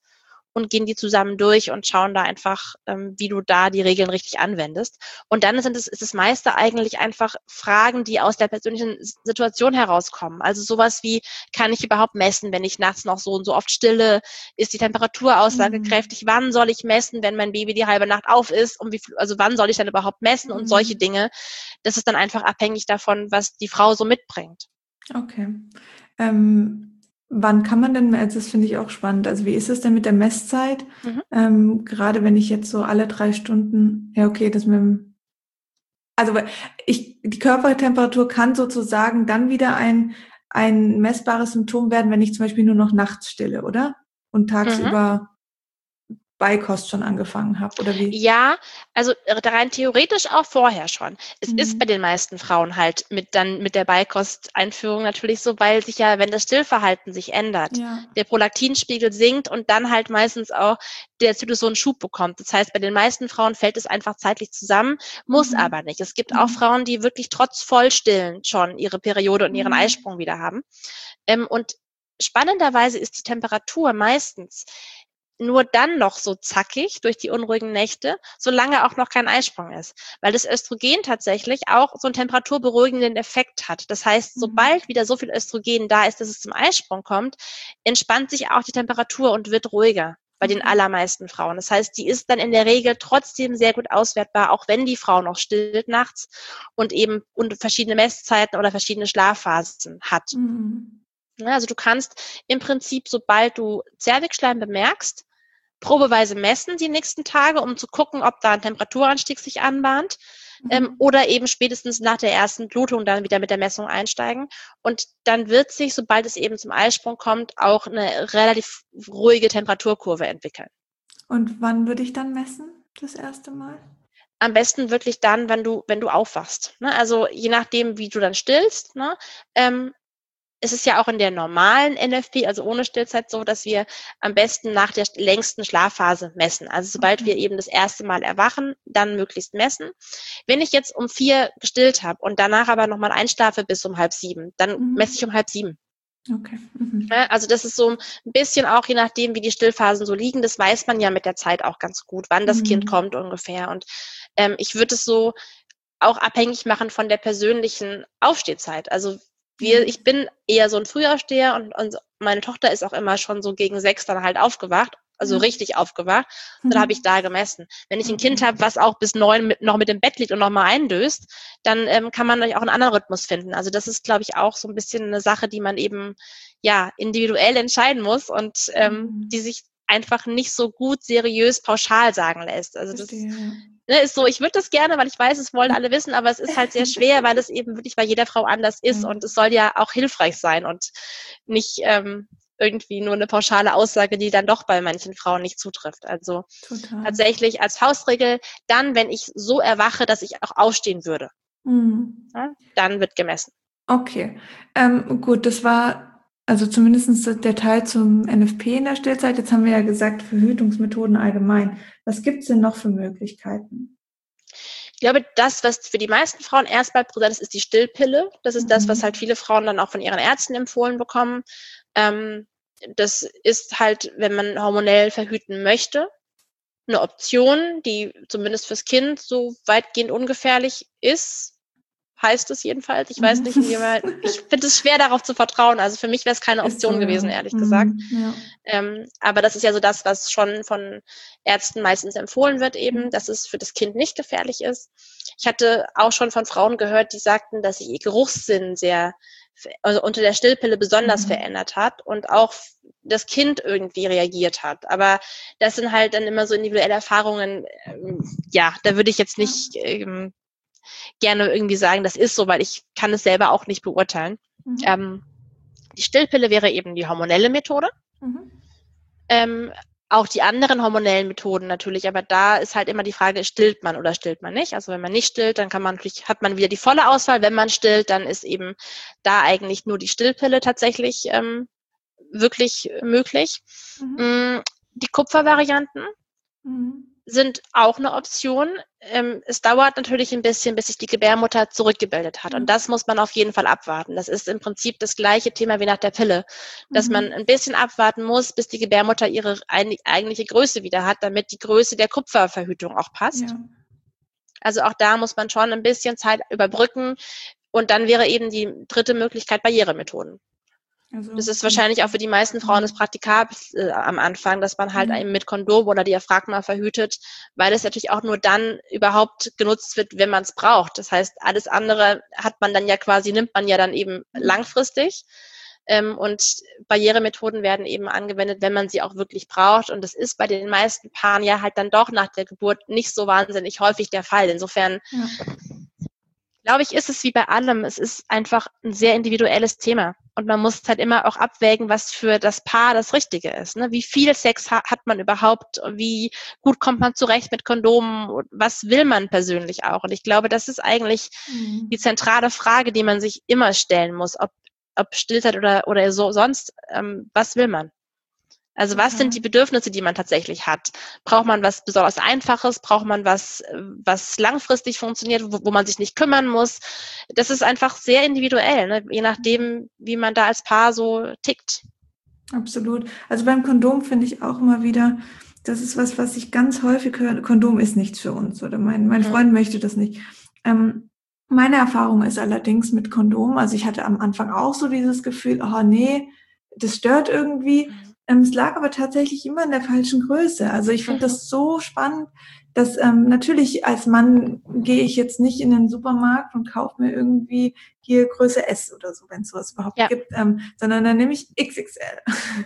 und gehen die zusammen durch und schauen da einfach, ähm, wie du da die Regeln richtig anwendest. Und dann sind es, ist das meiste eigentlich einfach Fragen, die aus der persönlichen Situation herauskommen. Also sowas wie, kann ich überhaupt messen, wenn ich nachts noch so und so oft stille? Ist die Temperatur aussagekräftig? Mhm. Wann soll ich messen, wenn mein Baby die halbe Nacht auf ist? Und wie, also wann soll ich dann überhaupt messen? Und mhm. solche Dinge. Das ist dann einfach abhängig davon, was die Frau so mitbringt.
Okay. Ähm Wann kann man denn, also das finde ich auch spannend, also wie ist es denn mit der Messzeit? Mhm. Ähm, gerade wenn ich jetzt so alle drei Stunden, ja okay, das mit dem, also ich, die Körpertemperatur kann sozusagen dann wieder ein, ein messbares Symptom werden, wenn ich zum Beispiel nur noch nachts stille, oder? Und tagsüber mhm. Beikost schon angefangen habe, oder wie?
Ja, also rein theoretisch auch vorher schon. Es mhm. ist bei den meisten Frauen halt mit dann mit der Beikosteinführung natürlich so, weil sich ja, wenn das Stillverhalten sich ändert, ja. der Prolaktinspiegel sinkt und dann halt meistens auch der Zyklus so einen Schub bekommt. Das heißt, bei den meisten Frauen fällt es einfach zeitlich zusammen, muss mhm. aber nicht. Es gibt mhm. auch Frauen, die wirklich trotz Vollstillen schon ihre Periode und ihren mhm. Eisprung wieder haben. Ähm, und spannenderweise ist die Temperatur meistens nur dann noch so zackig durch die unruhigen Nächte, solange auch noch kein Eisprung ist. Weil das Östrogen tatsächlich auch so einen temperaturberuhigenden Effekt hat. Das heißt, sobald wieder so viel Östrogen da ist, dass es zum Eisprung kommt, entspannt sich auch die Temperatur und wird ruhiger bei den allermeisten Frauen. Das heißt, die ist dann in der Regel trotzdem sehr gut auswertbar, auch wenn die Frau noch stillt nachts und eben und verschiedene Messzeiten oder verschiedene Schlafphasen hat. Mhm. Also du kannst im Prinzip, sobald du Zervixschleim bemerkst, probeweise messen die nächsten Tage, um zu gucken, ob da ein Temperaturanstieg sich anbahnt, mhm. ähm, oder eben spätestens nach der ersten Blutung dann wieder mit der Messung einsteigen. Und dann wird sich, sobald es eben zum Eisprung kommt, auch eine relativ ruhige Temperaturkurve entwickeln.
Und wann würde ich dann messen, das erste Mal?
Am besten wirklich dann, wenn du, wenn du aufwachst. Ne? Also je nachdem, wie du dann stillst, ne? ähm, es ist ja auch in der normalen N F P, also ohne Stillzeit, so, dass wir am besten nach der längsten Schlafphase messen. Also sobald okay. wir eben das erste Mal erwachen, dann möglichst messen. Wenn ich jetzt um vier gestillt habe und danach aber nochmal einschlafe bis um halb sieben, dann mhm. messe ich um halb sieben.
Okay. Mhm.
Ja, also das ist so ein bisschen auch, je nachdem, wie die Stillphasen so liegen, das weiß man ja mit der Zeit auch ganz gut, wann das mhm. Kind kommt ungefähr. Und ähm, ich würde es so auch abhängig machen von der persönlichen Aufstehzeit. Also Wir, ich bin eher so ein Frühaufsteher und, und meine Tochter ist auch immer schon so gegen sechs dann halt aufgewacht, also ja. richtig aufgewacht. Und dann habe ich da gemessen. Wenn ich ein Kind habe, was auch bis neun mit, noch mit dem Bett liegt und noch mal eindöst, dann ähm, kann man natürlich auch einen anderen Rhythmus finden. Also das ist, glaube ich, auch so ein bisschen eine Sache, die man eben ja individuell entscheiden muss und ähm, mhm. die sich einfach nicht so gut seriös pauschal sagen lässt. Also das ne, ist so, ich würde das gerne, weil ich weiß, es wollen alle wissen, aber es ist halt sehr schwer, weil es eben wirklich bei jeder Frau anders ist und es soll ja auch hilfreich sein und nicht ähm, irgendwie nur eine pauschale Aussage, die dann doch bei manchen Frauen nicht zutrifft. Also Total. Tatsächlich als Faustregel, dann, wenn ich so erwache, dass ich auch aufstehen würde, mhm. ja, dann wird gemessen.
Okay, ähm, gut, das war also zumindest der Teil zum N F P in der Stillzeit. Jetzt haben wir ja gesagt, Verhütungsmethoden allgemein. Was gibt es denn noch für Möglichkeiten?
Ich glaube, das, was für die meisten Frauen erstmal präsent ist, ist die Stillpille. Das ist mhm. das, was halt viele Frauen dann auch von ihren Ärzten empfohlen bekommen. Ähm, das ist halt, wenn man hormonell verhüten möchte, eine Option, die zumindest fürs Kind so weitgehend ungefährlich ist. Heißt es jedenfalls. Ich weiß nicht, inwieweit. Ich finde es schwer, darauf zu vertrauen. Also für mich wäre es keine Option so, gewesen, ja. ehrlich mhm, gesagt. Ja. Ähm, aber das ist ja so das, was schon von Ärzten meistens empfohlen wird, eben, mhm. dass es für das Kind nicht gefährlich ist. Ich hatte auch schon von Frauen gehört, die sagten, dass sich ihr Geruchssinn sehr, also unter der Stillpille besonders mhm. verändert hat und auch das Kind irgendwie reagiert hat. Aber das sind halt dann immer so individuelle Erfahrungen. Ähm, ja, da würde ich jetzt nicht ähm, gerne irgendwie sagen, das ist so, weil ich kann es selber auch nicht beurteilen. Mhm. Ähm, die Stillpille wäre eben die hormonelle Methode. Mhm. Ähm, auch die anderen hormonellen Methoden natürlich, aber da ist halt immer die Frage, stillt man oder stillt man nicht? Also wenn man nicht stillt, dann kann man natürlich, hat man wieder die volle Auswahl. Wenn man stillt, dann ist eben da eigentlich nur die Stillpille tatsächlich ähm, wirklich möglich. Mhm. Die Kupfervarianten mhm. sind auch eine Option. Ähm, es dauert natürlich ein bisschen, bis sich die Gebärmutter zurückgebildet hat. Und das muss man auf jeden Fall abwarten. Das ist im Prinzip das gleiche Thema wie nach der Pille, dass
Mhm.
man ein bisschen abwarten muss, bis die Gebärmutter ihre ein, eigentliche Größe wieder hat, damit die Größe der Kupferverhütung auch passt.
Ja.
Also auch da muss man schon ein bisschen Zeit überbrücken. Und dann wäre eben die dritte Möglichkeit Barrieremethoden.
Also,
Das ist wahrscheinlich auch für die meisten Frauen das Praktikabel äh, am Anfang, dass man halt
Mhm.
eben mit Kondom oder Diaphragma verhütet, weil es natürlich auch nur dann überhaupt genutzt wird, wenn man es braucht. Das heißt, alles andere hat man dann ja quasi, nimmt man ja dann eben langfristig. Ähm, und Barrieremethoden werden eben angewendet, wenn man sie auch wirklich braucht. Und das ist bei den meisten Paaren ja halt dann doch nach der Geburt nicht so wahnsinnig häufig der Fall. Insofern
ja.
glaube ich, ist es wie bei allem. Es ist einfach ein sehr individuelles Thema. Und man muss halt immer auch abwägen, was für das Paar das Richtige ist. Ne? Wie viel Sex ha- hat man überhaupt? Wie gut kommt man zurecht mit Kondomen? Was will man persönlich auch? Und ich glaube, das ist eigentlich
Mhm.
die zentrale Frage, die man sich immer stellen muss. Ob, ob Stillzeit oder, oder so sonst, ähm, was will man? Also was sind die Bedürfnisse, die man tatsächlich hat? Braucht man was besonders Einfaches? Braucht man was, was langfristig funktioniert, wo, wo man sich nicht kümmern muss? Das ist einfach sehr individuell, ne? Je nachdem, wie man da als Paar so tickt.
Absolut. Also beim Kondom finde ich auch immer wieder, das ist was, was ich ganz häufig höre, Kondom ist nichts für uns oder mein, mein
Mhm.
Freund möchte das nicht. Ähm, meine Erfahrung ist allerdings mit Kondom, also ich hatte am Anfang auch so dieses Gefühl, oh nee, das stört irgendwie.
Mhm.
Ähm, es lag aber tatsächlich immer in der falschen Größe. Also ich finde
Mhm.
das so spannend, dass ähm, natürlich als Mann gehe ich jetzt nicht in den Supermarkt und kaufe mir irgendwie hier Größe S oder so, wenn es sowas überhaupt
Ja.
gibt, ähm, sondern dann nehme ich X X L.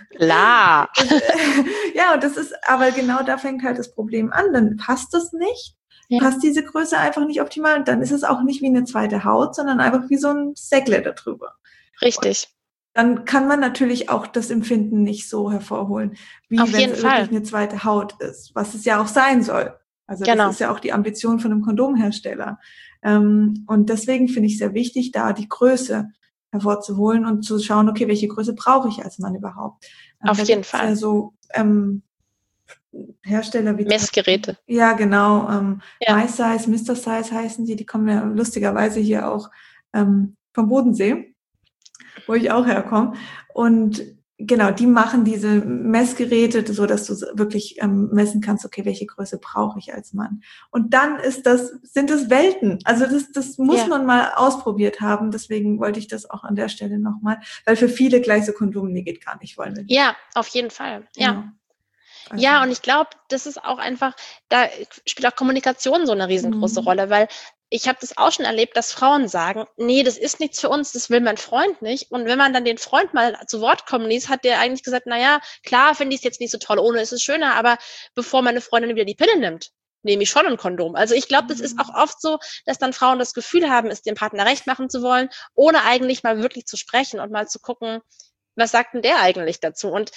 Klar.
Das, äh, ja, und das ist, aber genau da fängt halt das Problem an. Dann passt das nicht,
Ja.
passt diese Größe einfach nicht optimal. Und dann ist es auch nicht wie eine zweite Haut, sondern einfach wie so ein Säckle da drüber.
Richtig.
Dann kann man natürlich auch das Empfinden nicht so hervorholen, wie
Auf
wenn
jeden
es
Fall.
wirklich eine zweite Haut ist, was es ja auch sein soll. Also
Genau.
das ist ja auch die Ambition von einem Kondomhersteller. Ähm, und deswegen finde ich sehr wichtig, da die Größe hervorzuholen und zu schauen, okay, welche Größe brauche ich als Mann überhaupt? Ähm,
Auf
da
jeden
gibt's
Fall.
ja so ähm, Hersteller wie
Messgeräte.
Ja, genau. Ähm,
Ja.
My Size, Mister Size heißen die. Die kommen ja lustigerweise hier auch ähm, vom Bodensee, wo ich auch herkomme. Und genau, die machen diese Messgeräte, so dass du wirklich ähm, messen kannst, okay, welche Größe brauche ich als Mann. Und dann ist das, sind es Welten. Also das, das muss
Ja.
man mal ausprobiert haben. Deswegen wollte ich das auch an der Stelle nochmal, weil für viele gleich so Kondome, nee, geht gar nicht, wollen wir nicht.
Ja, auf jeden Fall. Ja.
Genau. Also,
Ja, und ich glaube, das ist auch einfach, da spielt auch Kommunikation so eine riesengroße
Mhm.
Rolle, weil ich habe das auch schon erlebt, dass Frauen sagen, nee, das ist nichts für uns, das will mein Freund nicht. Und wenn man dann den Freund mal zu Wort kommen ließ, hat der eigentlich gesagt, na ja, klar finde ich es jetzt nicht so toll, ohne ist es schöner, aber bevor meine Freundin wieder die Pille nimmt, nehme ich schon ein Kondom. Also ich glaube, das ist auch oft so, dass dann Frauen das Gefühl haben, es dem Partner recht machen zu wollen, ohne eigentlich mal wirklich zu sprechen und mal zu gucken, was sagt denn der eigentlich dazu? Und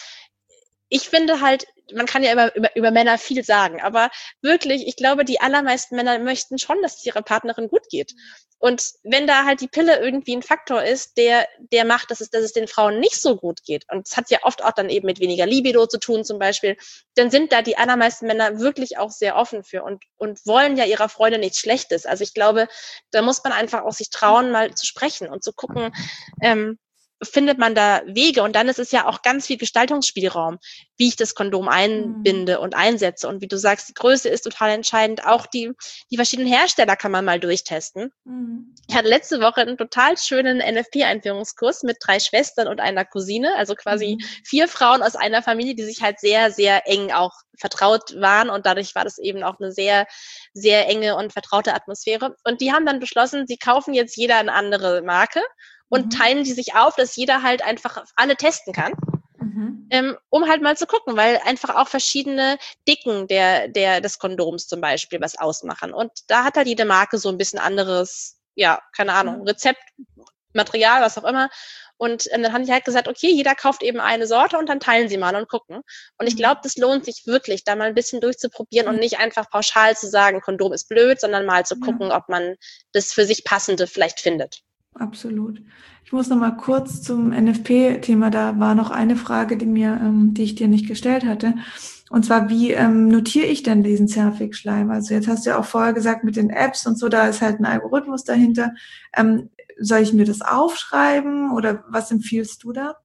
ich finde halt, man kann ja immer über, über Männer viel sagen, aber wirklich, ich glaube, die allermeisten Männer möchten schon, dass es ihrer Partnerin gut geht. Und wenn da halt die Pille irgendwie ein Faktor ist, der, der macht, dass es, dass es den Frauen nicht so gut geht, und es hat ja oft auch dann eben mit weniger Libido zu tun zum Beispiel, dann sind da die allermeisten Männer wirklich auch sehr offen für und, und wollen ja ihrer Freundin nichts Schlechtes. Also ich glaube, da muss man einfach auch sich trauen, mal zu sprechen und zu gucken, ähm, findet man da Wege, und dann ist es ja auch ganz viel Gestaltungsspielraum, wie ich das Kondom einbinde und einsetze, und wie du sagst, die Größe ist total entscheidend, auch die, die verschiedenen Hersteller kann man mal durchtesten.
Mhm.
Ich hatte letzte Woche einen total schönen N F P-Einführungskurs mit drei Schwestern und einer Cousine, also quasi
Mhm.
vier Frauen aus einer Familie, die sich halt sehr, sehr eng auch vertraut waren, und dadurch war das eben auch eine sehr, sehr enge und vertraute Atmosphäre, und die haben dann beschlossen, sie kaufen jetzt jeder eine andere Marke und
Mhm.
teilen die sich auf, dass jeder halt einfach alle testen kann,
Mhm.
ähm, um halt mal zu gucken, weil einfach auch verschiedene Dicken der, der, des Kondoms zum Beispiel was ausmachen. Und da hat halt jede Marke so ein bisschen anderes, ja, keine Ahnung, Rezept, Material, was auch immer. Und ähm, dann haben die halt gesagt, okay, jeder kauft eben eine Sorte und dann teilen sie mal und gucken. Und ich glaube, das lohnt sich wirklich, da mal ein bisschen durchzuprobieren und nicht einfach pauschal zu sagen, Kondom ist blöd, sondern mal zu gucken, ob man das für sich Passende vielleicht findet.
absolut. Ich muss noch mal kurz zum N F P-Thema, da war noch eine Frage, die mir, ähm, die ich dir nicht gestellt hatte. Und zwar, wie ähm, notiere ich denn diesen Zervixschleim? Also jetzt hast du ja auch vorher gesagt, mit den Apps und so, da ist halt ein Algorithmus dahinter. Ähm, soll ich mir das aufschreiben oder was empfiehlst du da?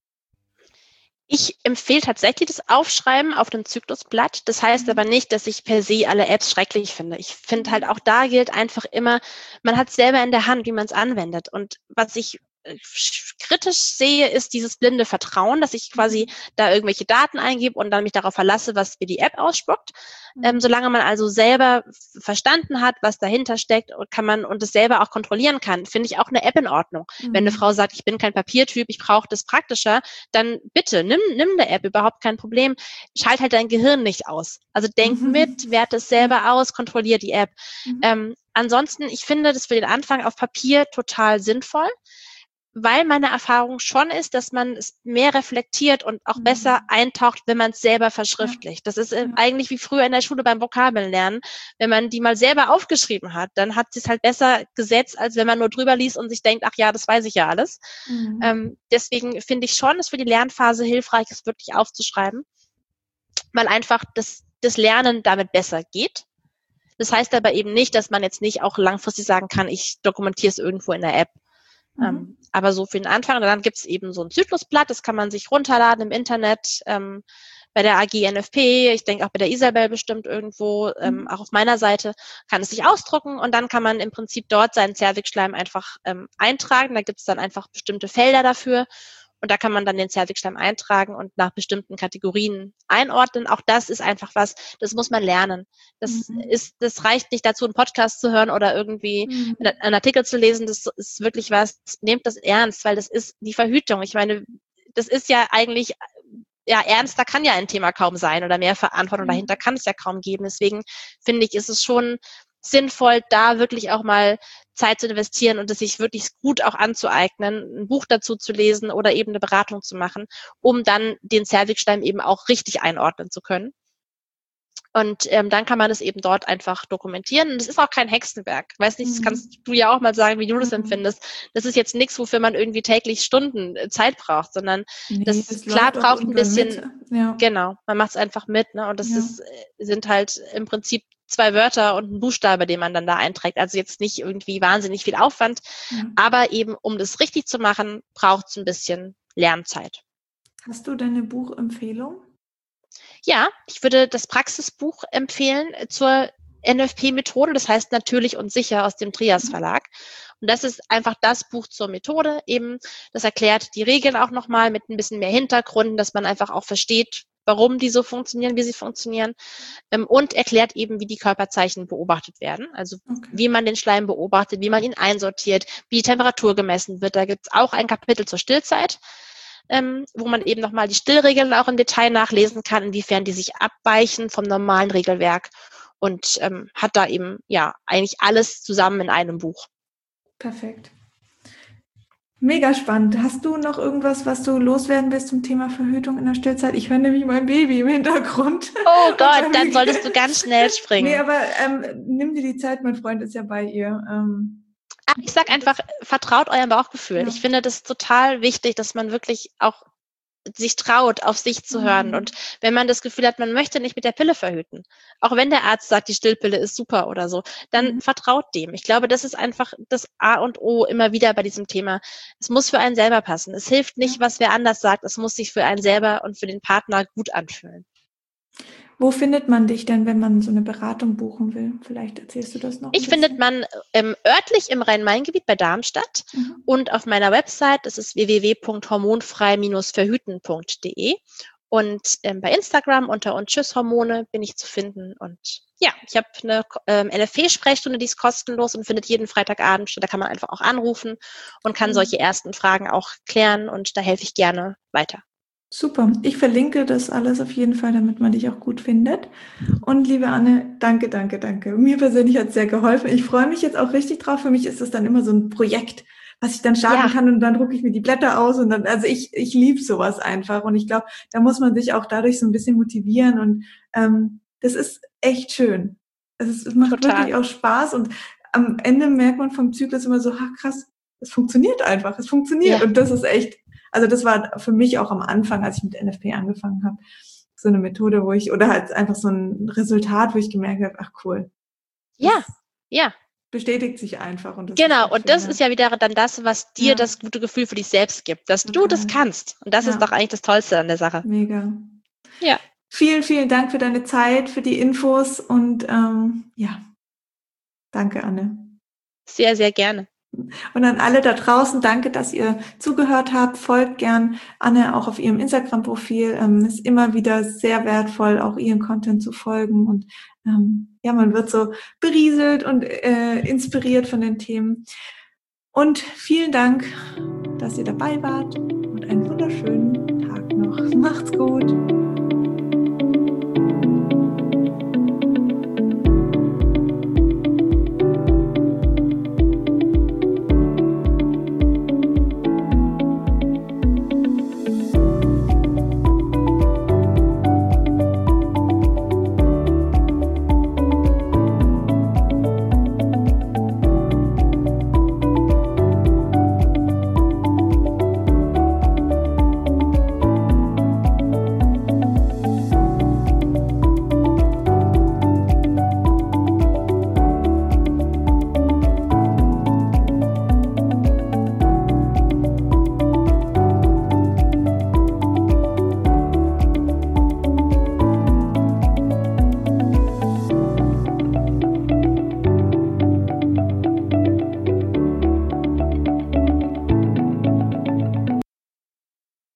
Ich empfehle tatsächlich das Aufschreiben auf dem Zyklusblatt. Das heißt aber nicht, dass ich per se alle Apps schrecklich finde. Ich finde halt auch da gilt einfach immer, man hat selber in der Hand, wie man es anwendet. Und was ich äh, kritisch sehe, ist dieses blinde Vertrauen, dass ich quasi da irgendwelche Daten eingebe und dann mich darauf verlasse, was mir die App ausspuckt.
Mhm.
Ähm, solange man also selber verstanden hat, was dahinter steckt und kann man und es selber auch kontrollieren kann, finde ich auch eine App in Ordnung.
Mhm.
Wenn eine Frau sagt, ich bin kein Papiertyp, ich brauche das praktischer, dann bitte, nimm, nimm eine App, überhaupt kein Problem. Schalt halt dein Gehirn nicht aus. Also denk
Mhm.
mit, werte es selber aus, kontrollier die App.
Mhm.
Ähm, ansonsten, ich finde das für den Anfang auf Papier total sinnvoll, weil meine Erfahrung schon ist, dass man es mehr reflektiert und auch
Mhm.
besser eintaucht, wenn man es selber verschriftlicht. Das ist
Ja.
eigentlich wie früher in der Schule beim Vokabeln lernen. Wenn man die mal selber aufgeschrieben hat, dann hat es halt besser gesetzt, als wenn man nur drüber liest und sich denkt, ach ja, das weiß ich ja alles.
Mhm.
Ähm, deswegen finde ich schon, es für die Lernphase hilfreich ist, wirklich aufzuschreiben, weil einfach das, das Lernen damit besser geht. Das heißt aber eben nicht, dass man jetzt nicht auch langfristig sagen kann, ich dokumentiere es irgendwo in der App.
Mhm.
Ähm, aber so für den Anfang, dann gibt es eben so ein Zyklusblatt, das kann man sich runterladen im Internet, ähm, bei der A G N F P, ich denke auch bei der Isabel bestimmt irgendwo, ähm,
Mhm.
auch auf meiner Seite, kann es sich ausdrucken und dann kann man im Prinzip dort seinen Zervixschleim einfach ähm, eintragen. Da gibt es dann einfach bestimmte Felder dafür und da kann man dann den Zervixschleim eintragen und nach bestimmten Kategorien einordnen. Auch das ist einfach was, das muss man lernen. Das
Mhm.
ist, das reicht nicht dazu, einen Podcast zu hören oder irgendwie
Mhm.
einen Artikel zu lesen. Das ist wirklich was, nehmt das ernst, weil das ist die Verhütung. Ich meine, das ist ja eigentlich, ja, ernster kann ja ein Thema kaum sein oder mehr Verantwortung
Ja.
dahinter kann es ja kaum geben. Deswegen finde ich, ist es schon sinnvoll, da wirklich auch mal Zeit zu investieren und es sich wirklich gut auch anzueignen, ein Buch dazu zu lesen oder eben eine Beratung zu machen, um dann den Zervixschleim eben auch richtig einordnen zu können. Und ähm, dann kann man das eben dort einfach dokumentieren. Und es ist auch kein Hexenwerk. Weiß nicht, das
Mhm.
kannst du ja auch mal sagen, wie du das
Mhm.
empfindest. Das ist jetzt nichts, wofür man irgendwie täglich Stunden äh, Zeit braucht, sondern
Nee,
das
das
klar
läuft auch
braucht ein
irgendwann mit.
bisschen,
Ja.
genau, man macht es einfach mit, ne? Und das
Ja.
ist, äh, sind halt im Prinzip zwei Wörter und ein Buchstabe, den man dann da einträgt. Also jetzt nicht irgendwie wahnsinnig viel Aufwand,
Ja.
aber eben, um das richtig zu machen, braucht es ein bisschen Lernzeit.
Hast du deine Buchempfehlung?
Ja, ich würde das Praxisbuch empfehlen zur N F P-Methode, das heißt natürlich und sicher aus dem Trias Verlag. Und das ist einfach das Buch zur Methode eben. Das erklärt die Regeln auch nochmal mit ein bisschen mehr Hintergrund, dass man einfach auch versteht, warum die so funktionieren, wie sie funktionieren. Und erklärt eben, wie die Körperzeichen beobachtet werden. Also
Okay.
wie man den Schleim beobachtet, wie man ihn einsortiert, wie die Temperatur gemessen wird. Da gibt es auch ein Kapitel zur Stillzeit. Ähm, wo man eben nochmal die Stillregeln auch im Detail nachlesen kann, inwiefern die sich abweichen vom normalen Regelwerk und ähm, hat da eben ja eigentlich alles zusammen in einem Buch.
Perfekt. Mega spannend. Hast du noch irgendwas, was du loswerden willst zum Thema Verhütung in der Stillzeit? Ich höre nämlich mein Baby im Hintergrund.
Oh Gott, dann solltest du ganz schnell springen.
Nee, aber ähm, nimm dir die Zeit, mein Freund ist ja bei ihr. Ähm,
Ach, ich sag einfach, vertraut eurem Bauchgefühl.
Ja.
Ich finde das total wichtig, dass man wirklich auch sich traut, auf sich zu hören.
Mhm.
Und wenn man das Gefühl hat, man möchte nicht mit der Pille verhüten, auch wenn der Arzt sagt, die Stillpille ist super oder so, dann
Mhm.
vertraut dem. Ich glaube, das ist einfach das A und O immer wieder bei diesem Thema. Es muss für einen selber passen. Es hilft nicht,
Ja.
was wer anders sagt. Es muss sich für einen selber und für den Partner gut anfühlen.
Wo findet man dich denn, wenn man so eine Beratung buchen will? Vielleicht erzählst du das noch ein
Ich
bisschen.
findet man ähm, örtlich im Rhein-Main-Gebiet bei Darmstadt
Mhm.
und auf meiner Website, das ist w w w punkt hormonfrei verhüten punkt d e und ähm, bei Instagram unter und Tschüss Hormone bin ich zu finden und ja, ich habe eine ähm, N F P-Sprechstunde, die ist kostenlos und findet jeden Freitagabend statt. Da kann man einfach auch anrufen und kann
Mhm.
solche ersten Fragen auch klären und da helfe ich gerne weiter.
Super. Ich verlinke das alles auf jeden Fall, damit man dich auch gut findet. Und liebe Anne, danke, danke, danke. Mir persönlich hat es sehr geholfen. Ich freue mich jetzt auch richtig drauf. Für mich ist das dann immer so ein Projekt, was ich dann starten
Ja.
kann und dann drucke ich mir die Blätter aus und dann, also ich, ich liebe sowas einfach. Und ich glaube, da muss man sich auch dadurch so ein bisschen motivieren und ähm, das ist echt schön. Also es, es macht
Total.
wirklich auch Spaß und am Ende merkt man vom Zyklus immer so, ha krass, es funktioniert einfach, es funktioniert.
Ja.
Und das ist echt, also das war für mich auch am Anfang, als ich mit N F P angefangen habe, so eine Methode, wo ich, oder halt einfach so ein Resultat, wo ich gemerkt habe, ach cool.
Ja, ja.
Bestätigt sich einfach. Und das
genau,
ist
und das ist ja wieder dann das, was dir
ja.
das gute Gefühl für dich selbst gibt, dass
Total.
du das kannst. Und das
ja.
ist doch eigentlich das Tollste an der Sache.
Mega.
Ja.
Vielen, vielen Dank für deine Zeit, für die Infos und ähm, ja, danke, Anne.
Sehr, sehr gerne.
Und an alle da draußen, danke, dass ihr zugehört habt. Folgt gern Anne auch auf ihrem Instagram-Profil. Ähm, ist immer wieder sehr wertvoll, auch ihren Content zu folgen. Und ähm, ja, man wird so berieselt und äh, inspiriert von den Themen. Und vielen Dank, dass ihr dabei wart und einen wunderschönen Tag noch. Macht's gut.